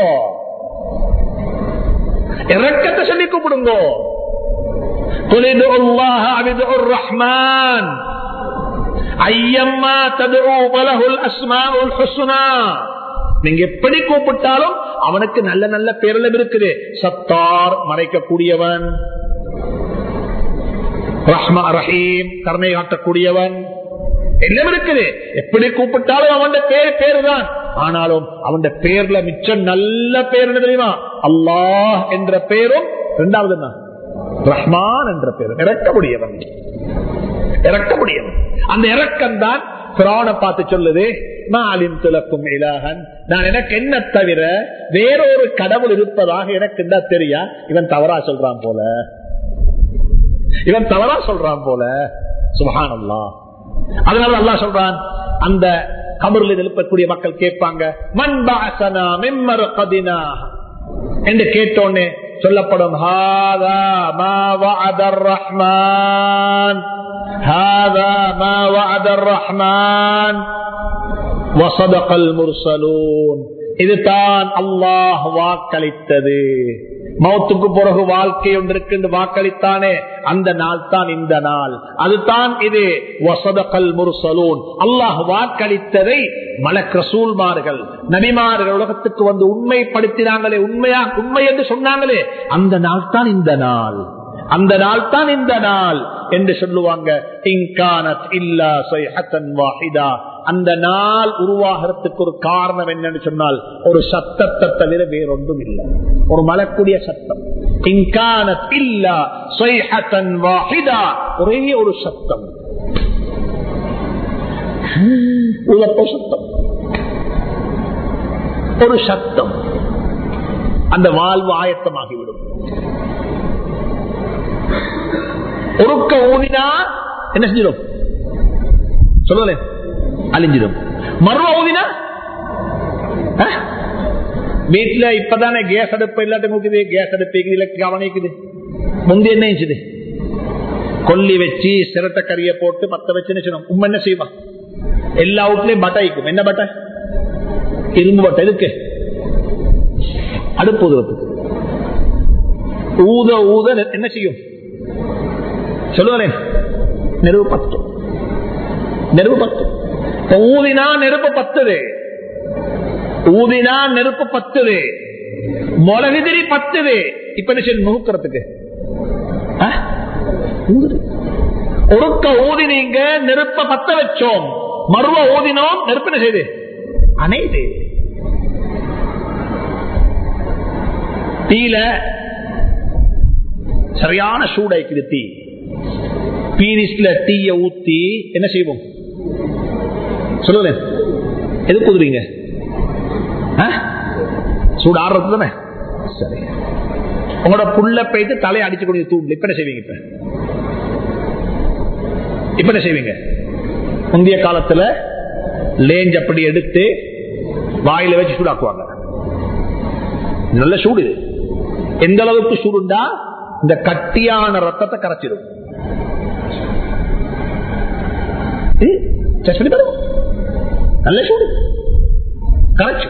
இரக்கத்தை சொல்லி கூப்பிடுங்க. குலிது அல்லாஹ் அபிதோர் ரஹ்மான், ஐயம்மா ததுஉ ஃபலஹுல் அஸ்மாஉல் ஹுஸ்னா. நீங்க எப்படி கூப்பிட்டாலும் அவனுக்கு நல்ல நல்ல பேரெல்லாம் இருக்குது. சத்தார், மறைக்கக்கூடியவன். ரஹ்மா, ரஹீம், கருணை காட்டக்கூடியவன், எல்லாம் இருக்குது. எப்படி கூப்பிட்டாலும் அவன் பேரு தான். ஆனாலும் அவன் பேர்ல மிச்சம் நல்ல பேர் என்ன தெரியுமா? அல்லாஹ் என்ற பேரும், இரண்டாவது என்ன? ரஹ்மான் என்ற பேரும். இறக்கக்கூடியவன், இறக்கக்கூடியவன். அந்த இறக்கம் தான் ஃபிரௌனை பார்த்து சொல்லுது, நான் எனக்கு என்ன தவிர வேறொரு கடவுள் இருப்பதாக எனக்கு என்ன தெரியா? இவன் தவறா சொல்றான் போல, இவன் தவறா சொல்றான் போல. சுப்ஹானல்லாஹ். அதனால அல்லாஹ் சொல்றான், அந்த கபரில் எழுப்பக்கூடிய மக்கள் கேட்பாங்க, மன் பஅஸனா மின் மர்கதினா என்று கேட்டோன்னே சொல்லப்படும், ஹாதா மா வஅதர் ரஹ்மான், ஹாதா மா வஅதர் ரஹ்மான் வஸதகல் முர்ஸலூன். இதுதான் அல்லாஹ் வாக்களித்தது. மௌத்துக்கு பிறகு வாழ்க்கை ஒன்று இருக்கு வாக்களித்தானே, அந்த நாள் தான் இந்த நாள். அதுதான் இது. வஸதகல் முர்ஸலூன். அல்லாஹ் வாக்களித்ததை மலக் ரசூல்மார்கள், நபிமார்கள் உலகத்துக்கு வந்து உண்மைப்படுத்தினாங்களே, உண்மை என்று சொன்னாங்களே, அந்த நாள் தான் இந்த நாள், அந்த நாள் தான் இந்த நாள் என்று சொல்லுவாங்க. இன்கானத் இல்லா ஸைஹத்தன் வாஹிதா. அந்த நாள் உருவாகிறதுக்கு ஒரு காரணம் என்னன்னு சொன்னால், ஒரு சத்தத்தை தவிர வேறொன்றும் இல்லை, ஒரு மலக்கூடிய சத்தம். இன்கானத் இல்லா ஸைஹத்தன் வாஹிதா, ஒரே ஒரு சத்தம், சத்தம், ஒரு சத்தம். அந்த வாழ்வு ஆயத்தமாகிவிடும். ஒருக்க ஊதினா என்ன செஞ்சிடும்? சொல்லுங்களே, அழிஞ்சிடும். மறு ஊதினா வீட்டுல இப்பதானே கேஸ் அடுப்பு எல்லாத்தையும் ஊக்குது, கேஸ் அடுப்பு கவனிக்குது. முந்தி என்ன செஞ்சது? கொல்லி வச்சு சிரட்ட கறியை போட்டு பத்த வச்சு உண்மை என்ன செய்வா? எல்லா வீட்லயும் பட்டாய்க்கும். என்ன பட்டை? இரும்பு பட்டை. எதுக்கு? அடுப்பு ஊதுறதுக்கு. ஊத ஊத என்ன செய்யும்? சொல்லுங்களேன், நெருப்பு பத்தும், நெருப்பு பத்தும். ஊதினா நெருப்பு பத்துது, ஊதினா நெருப்பு பத்துது, மொளகுதிரி பத்துது. இப்ப என்ன செய்யும்? நுணுக்கிறதுக்கு ஒருக்க ஊதினீங்க, நெருப்ப பத்த வச்சோம், மறுவ ஊதினோம், நெருப்பு என்ன செய்யுது? அணையுது. தீல சரியான சூடாய்க்குது தீ. பீரிஸ்ல தீய ஊத்தி என்ன செய்வோம்? சொல்லுங்க, எதுக்கு ஊதுறீங்க? சூடு ஆடுறது தானே. சரி, உங்களோட புள்ள போயிட்டு தலையை அடிச்சுக்கூடிய தூண்டு இப்ப என்ன செய்வீங்க? இப்ப என்ன செய்வீங்க? முந்தைய காலத்துல லேஞ்ச் அப்படி எடுத்து வாயில வச்சு சூடாக்குவாங்க. நல்ல சூடு. எந்த அளவுக்கு சூடுண்டா இந்த கட்டியான ரத்தத்தை கரைச்சிடும். நல்ல சூடு கரைச்சு.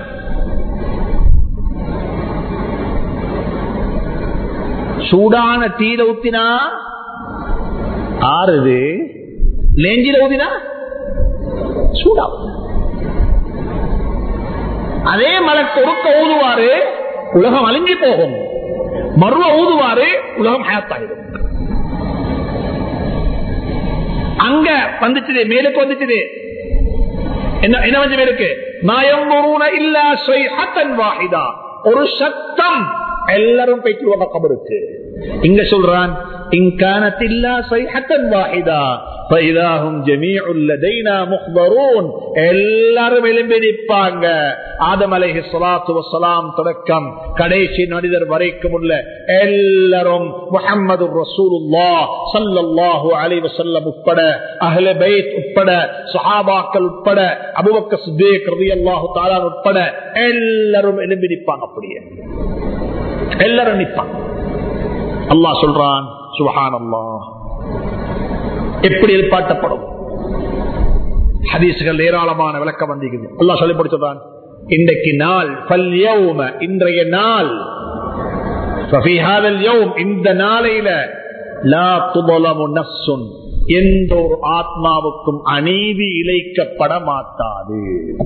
சூடான தீர ஊத்தினா ஆறுது, லேஞ்சில ஊத்தினா சூடாகும். அதே மலை கொடுக்க ஊதுவாரு, உலகம் அழிஞ்சு போகும். மறுவ ஊதுவாரு, உலகம் ஹயாத்தாகிடும். அங்க வந்துச்சு, மேலுக்கு வந்துச்சு. என்ன வந்து மேலுக்கு? இல்லா ஸைஹத்தன் வாஹிதா, ஒரு சத்தம். எல்லாரும் போய்க்குவாங்க கபருக்கு. இங்க சொல்றான், இன்கானத் இல்லா ஸைஹத்தன் வாஹிதா ஃபைதாஹும் ஜமீஉல் லதைனா முஹ்தரூன். எல்லாரும் எழும்பி நிற்பாங்க. ஆதம் அலைஹிஸ்ஸலாத்து வஸ்ஸலாம் தொடக்கம் கடைசி மனிதர் வரைக்கும் உள்ள எல்லாரும், முஹம்மதுர் ரசூலுல்லாஹ் ஸல்லல்லாஹு அலைஹி வஸல்லம் உட்பட, அஹ்லே பைத் உட்பட, சஹாபாக்கள் உட்பட, அபூபக்கர் சித்தீக் ரலியல்லாஹு தஆலா உட்பட எல்லாரும் எழும்பி நிற்பாங்க. அப்படியே எல்லாரும் நிற்பாங்க. அல்லாஹ் சொல்றான், சுப்ஹானல்லாஹ், எப்படி எதிர்பார்க்கப்படும்? ஹதீஸ்கள் ஏராளமான விளக்கம் வந்திருக்குது. அல்லாஹ் சொல்லி சொல்றான், இன்றைக்கு நாள், இன்றைய நாள், இந்த நாளையில லா துظلم نفس, எந்த ஒரு ஆத்மாவுக்கும் அநீதி இழைக்கப்பட மாட்டாது.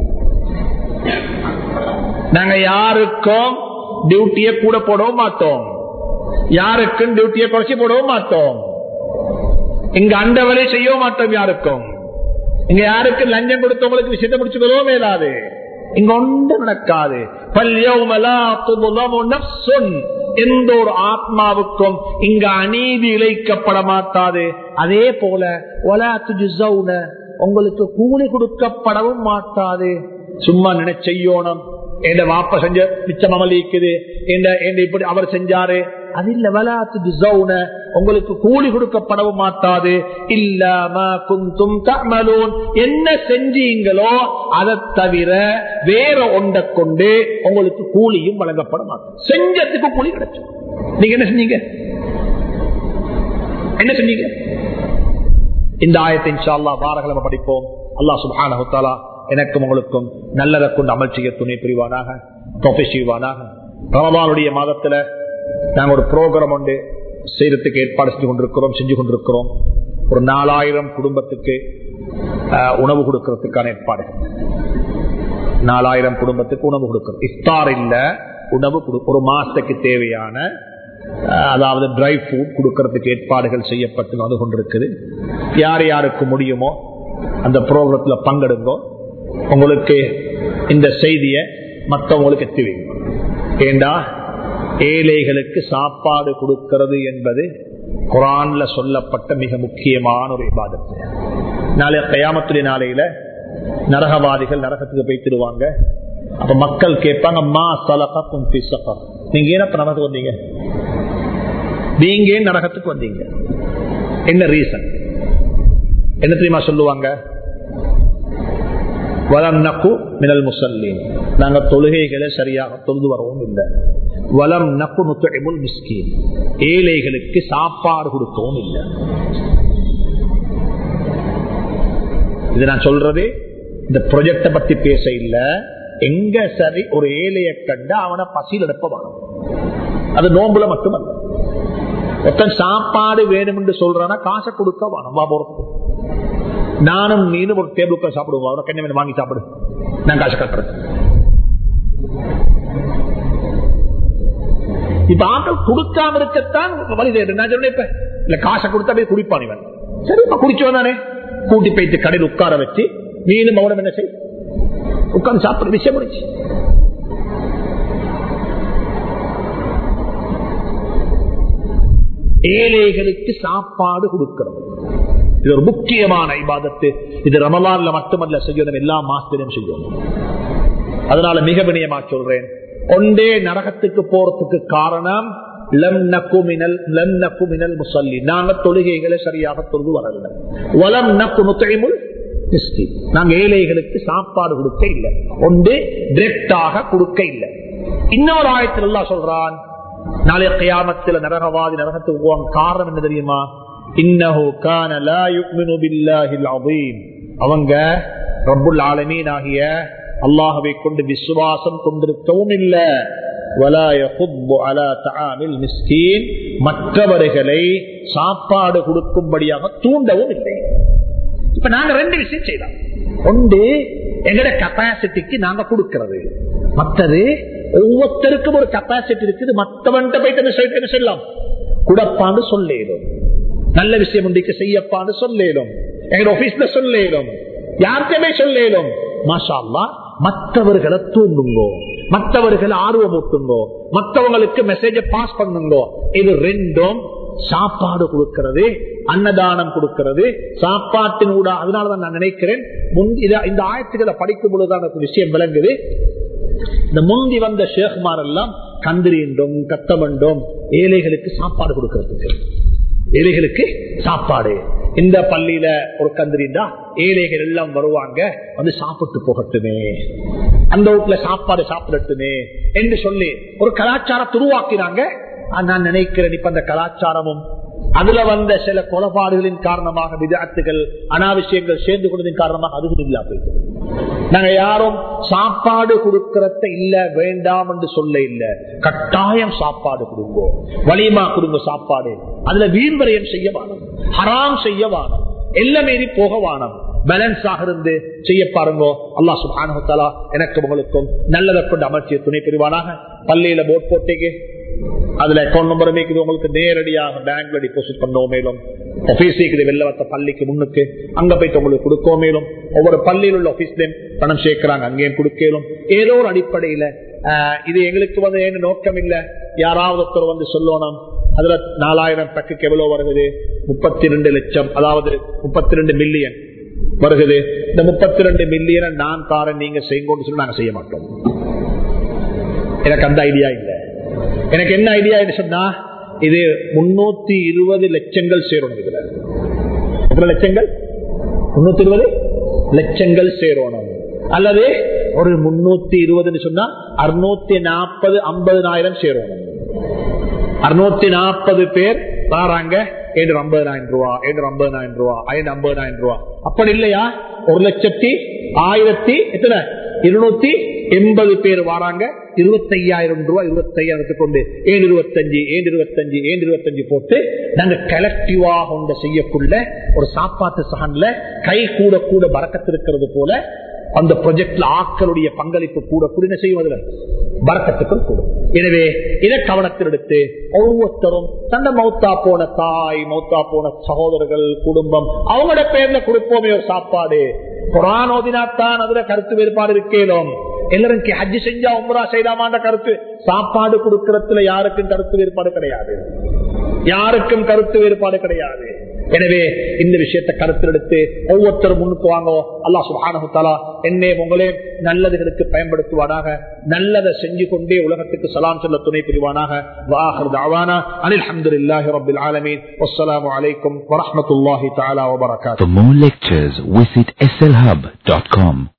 நாங்க யாருக்கும் டியூட்டியை கூட போடவும் மாட்டோம், யாருக்கும் டியூட்டியை குறைச்சி போடவும் மாட்டோம். இங்க அண்டவரை செய்யவும் மாட்டோம். யாருக்கும் இங்க யாருக்கும் லஞ்சம் கொடுத்தவங்களுக்கு விஷயத்தை முடிச்சுக்கொள்ளவும் மேலாது. இங்க ஒன்று நடக்காது. எந்த ஒரு ஆத்மாவுக்கும் இங்க அநீதி இழைக்கப்பட மாட்டாது. அதே போல உங்களுக்கு கூலி கொடுக்கப்படவும் மாட்டாது. சும்மா நினைச்சோம் என் வாப்ப செஞ்ச மிச்சம் அமலிக்குது, இப்படி அவர் செஞ்சாரு, அது இல்ல. உங்களுக்கு கூலி கொடுக்கப்படவும் மாட்டாது. என்ன செஞ்சீங்களோ அதை தவிர வேற ஒன்றை கொண்டு உங்களுக்கு கூலியும் வழங்கப்பட மாட்டாது. செஞ்சதுக்கு கூலி கிடைக்கும். நீங்க என்ன செஞ்சீங்க? என்ன செஞ்சீங்க? இந்த ஆயத்தை இன்ஷா அல்லாஹ் வாரக்கிழமை படிப்போம். அல்லாஹ் சுப்ஹானஹு வ தஆலா எனக்கும் உங்களுக்கும் நல்லதை கொண்டு அமல் செய்ய துணை புரிவானாக, தௌஃபீக் செய்வானாக. ரமலானுடைய மாதத்துல நாங்க ஒரு ப்ரோக்ராம் ஒன்று செய்யறதுக்கு ஏற்பாடு செஞ்சு கொண்டிருக்கிறோம். ஒரு 4000 குடும்பத்துக்கு உணவு கொடுக்கறதுக்கான ஏற்பாடு. 4000 குடும்பத்துக்கு உணவு கொடுக்கிறது. இஃப்தார் இல்ல, உணவு ஒரு மாசத்துக்கு தேவையான, அதாவது ட்ரை ஃபுட் கொடுக்கறதுக்கு ஏற்பாடுகள் செய்யப்பட்டு வந்து கொண்டிருக்குது. யார் யாருக்கு முடியுமோ அந்த ப்ரோக்ராமத்துல பங்கெடுங்கோ. உங்களுக்கு இந்த செய்தியை மற்றவங்களுக்கு எத்தி வைங்க. ஏண்டா ஏழைகளுக்கு சாப்பாடு கொடுக்கிறது என்பது குர்ஆன்ல சொல்லப்பட்ட மிக முக்கியமான ஒரு இபாதத். நாளை கியாமத்துடைய நாளையில நரகவாதிகள் நரகத்துக்கு போய்த்திடுவாங்க. அப்ப மக்கள் கேட்பாங்க, மா ஸலகக்கும் ஃபீ ஸஃபர், நீங்க ஏன் அப்ப நரகத்துக்கு வந்தீங்க? நீங்க ஏன் நரகத்துக்கு வந்தீங்க? என்ன ரீசன்? என்ன தெரியுமா சொல்லுவாங்க? வலம் நக்கு மினல் முஸல்லீன், நாங்க தொழுகைகளை சரியாக தொழுது வரவும் இல்லை. வலம் நக்கு நுத்இமுல் மிஸ்கீன், ஏழைகளுக்கு சாப்பாடு கொடுக்கவும் இல்லை. இது நான் சொல்றது இந்த ப்ராஜெக்ட பத்தி பேச இல்ல. எங்க சரி ஒரு ஏழையை கண்டு அவனை பசியில் எடுப்பவான். அது நோம்புல மட்டுமல்ல. ஒருத்தன் சாப்பாடு வேணும் என்று சொல்றானா காசை கொடுக்க வேணும். வா போறதுக்கு நானும் நீனும் ஒரு டேபிளுக்கு சாப்பிடுவோம். அவரை கண்ணை வாங்கி சாப்பிடு, நான் காசு கட்டுறேன். இப்ப ஆட்கள் கொடுக்காம இருக்கத்தான் வழி தேடு. நான் சொன்னேன், இப்ப இல்ல காசை கொடுத்தா போய் குடிப்பான் இவன். சரி, இப்ப குடிச்சோம் தானே, கூட்டி போயிட்டு கடையில் உட்கார வச்சு நீனும் அவனும் என்ன செய், உட்கார்ந்து சாப்பிடுற விஷயம் முடிச்சு. ஏழைகளுக்கு சாப்பாடு கொடுக்கிறது இது ஒரு முக்கியமான இபாதத்து. இது ரமலான்ல மட்டுமல்ல செய்யணும், எல்லா மாசத்திலும் செய்யணும். அதனால மிக வினயமா சொல்றேன், ஒன்றே நரகத்துக்கு போறதுக்கு காரணம் லம் நக்கு மினல் முஸல்லீன், நாங்க தொழுகைகளை சரியாக தொழுது வரல. வலம் நக்கு நுத்இமுல் மிஸ்கீன், நாங்க ஏழைகளுக்கு சாப்பாடு கொடுக்க இல்லை. ஒன்று டைரக்டாக கொடுக்க இல்லை. இன்னொரு ஆயத்தில் அல்லாஹ் சொல்றான், நாளைய கியாமத்தில் நரகவாதி நரகத்துக்கு போவாங்க. காரணம் என்ன தெரியுமா? இன்னஹு கான லா யுமினு பில்லாஹில் அஸீம், அவங்க ரப்புல் ஆலமீன் ஆகிய அல்லாஹ்வை கொண்டு விசுவாசம் கொண்டிருக்கவும் இல்லை. வலா யஹுது அலா தஆமில் மிஸ்கீன், மற்றவர்களை சாப்பாடு கொடுக்கும்படியாக தூண்டவும் இல்லை. இப்ப நாங்க ரெண்டு விஷயம் செய்யலாம். ஒன்று எங்கட கெப்பாசிட்டிக்கு நாங்க கொடுக்கிறது, மற்றது ஒவ்வொருத்தருக்கும் ஒரு கெப்பாசிட்டி இருக்குது. மற்றவன்கிட்ட போயிட்டு என்ன சொல்லலாம், குடப்பான்னு சொல்லேடும், நல்ல விஷயம் உண்டிக்கு செய்யப்பான்னு சொல்லேடும், எங்க ஆபீஸ்ல சொல்லேடும், யார்கிட்டமே சொல்லேடும். மாஷா அல்லாஹ், மற்றவர்களை தூண்டுங்கோ, மற்றவர்களை ஆர்வம் ஊட்டுங்கோ, மற்றவங்களுக்கு மெசேஜ பாஸ் பண்ணுங்கோ. இது ரெண்டும் சாப்பாடு கொடுக்கிறது, அன்னதானம் கொடுக்கிறது, சாப்பாட்டின் ஊடா. அதனாலதான் நான் நினைக்கிறேன், இந்த ஆயத்துக்களை படிக்கும் பொழுதுதான் விஷயம் விளங்குது. இந்த முந்தி வந்த ஷேக்மார் எல்லாம் கந்திரிண்டும் கத்தமண்டும் ஏழைகளுக்கு சாப்பாடு கொடுக்கிறதுக்கு, ஏழைகளுக்கு சாப்பாடு. இந்த பள்ளியில ஒரு கந்திரிண்டா ஏழைகள் எல்லாம் வருவாங்க, வந்து சாப்பிட்டு போகட்டுமே, அந்த வீட்டுல சாப்பாடு சாப்பிடட்டுமே என்று சொல்லி ஒரு கலாச்சாரத்தை உருவாக்கினாங்க. நான் நினைக்கிறேன் இப்ப அந்த கலாச்சாரமும் அதுல வந்த சில கொலைபாடுகளின் காரணமாக, விதத்துகள் அனாவசியங்கள் சேர்ந்து கொண்டதின் காரணமாக அதுவும் இல்லா போயிட்டு. நாங்க யாரும் சாப்பாடு கொடுக்கறத இல்ல வேண்டாம் என்று சொல்ல இல்ல, கட்டாயம் சாப்பாடு கொடுங்க, வலிமா கொடுங்க சாப்பாடு. அதுல வீண்வரையம் செய்ய வானம், ஹராம் செய்ய வானம். எல்லாம் மீறி போக வானம் பேலன்ஸ் ஆக இருந்து செய்ய பாருங்க. அல்லாஹ் சுப்ஹானஹு வ தஆலா எனக்கு உங்களுக்கும் நல்லதை கொண்டு அமைச்சிய துணை புரிவானாக. பள்ளியில போட் போட்டீங்க, அதுல அக்கௌண்ட் நம்பர் மேய்க்குது, உங்களுக்கு நேரடியாக பேங்க்ல டிபாசிட் பண்ணோம். மேலும் ஆபீஸுக்கு வெளில வந்த பள்ளிக்கு முன்னுக்கு அங்க போயிட்டு உங்களுக்கு கொடுக்கோம். மேலும் ஒவ்வொரு பள்ளியில் உள்ள ஆபீஸ்லயும் பணம் சேர்க்கிறாங்க, அங்கேயும் கொடுக்கலும். ஏதோ ஒரு அடிப்படையில இது எங்களுக்கு என்ன நோக்கம் இல்ல, யாராவது ஒருத்தர் வந்து சொல்லணும் அதுல 4000 பேக்கு எவ்வளவு வருகிறது, 32 லட்சம், அதாவது 32 மில்லியன் வருகிறது. இந்த 32 மில்லியனை நான் தாரேன் நீங்க செய்யுங்கன்னு சொல்லி நாங்க செய்ய மாட்டோம். எனக்கு அந்த ஐடியா இல்ல. எனக்கு என்ன ஐடியா சொன்னா, இது 320 லட்சங்கள் சேரணும். இதுல எத்தனை லட்சங்கள்? 320 லட்சங்கள் சேரணும். அல்லது ஒரு 320 சொன்னா 640 50,000 சேரணும். 640 பேர் வராங்க, 50,000 ரூபாய், 50,000 ரூபாய், 50,000 ரூபாய். அப்படி இல்லையா 1,1000,000 எத்தனை 280 பேர் வராங்க, 25,000 ரூபாய். 25,000 கொண்டு 725 போட்டு நாங்க கலெக்டிவாக ஒன்றை செய்யக்குள்ள ஒரு சாப்பாட்டு சகன்ல கை கூட கூட பறக்கத்திருக்கிறது போல அந்த ப்ராஜெக்ட்ல ஆட்களுடைய பங்களிப்பு கூட கூட செய்வதில் பறக்கத்துக்கும் கூடும். எனவே இதை கவனத்தில் எடுத்து ஒவ்வொருத்தரும் தந்த மௌத்தா போன தாய், மௌத்தா போன சகோதரர்கள், குடும்பம், அவங்களோட பேர்ல கொடுப்போமே ஒரு சாப்பாடு. குர்ஆன் ஓதினாத்தான் அதுல கருத்து வேறுபாடு இருக்கேனும். எல்லாரும் ஹஜ் செஞ்சா உம்ரா செய்யலாமான்ற கருத்து, சாப்பாடு கொடுக்கறதுல யாருக்கும் கருத்து வேறுபாடு கிடையாது, யாருக்கும் கருத்து வேறுபாடு கிடையாது. எனவே இந்த விஷயத்தை கருத்தில் எடுத்து ஒவ்வொருத்தரும் முன்னுக்கு வாங்க. அல்லாஹ் சுப்ஹானஹு வ தஆலா என்னே உங்களே நல்லதுகளுக்கு பயன்படுத்துவானாக, நல்லதை செஞ்சு கொண்டே உலகத்துக்கு சலாம் சொல்ல துணை புரிவானாக. வஆஹிரு தஅவானா அனில் ஹம்துலில்லாஹி ரப்பில் ஆலமீன். வஸ்ஸலாமு அலைக்கும் வரஹ்மத்துல்லாஹி தஆலா வபரகாத்துஹு. For more lectures visit slhub.com.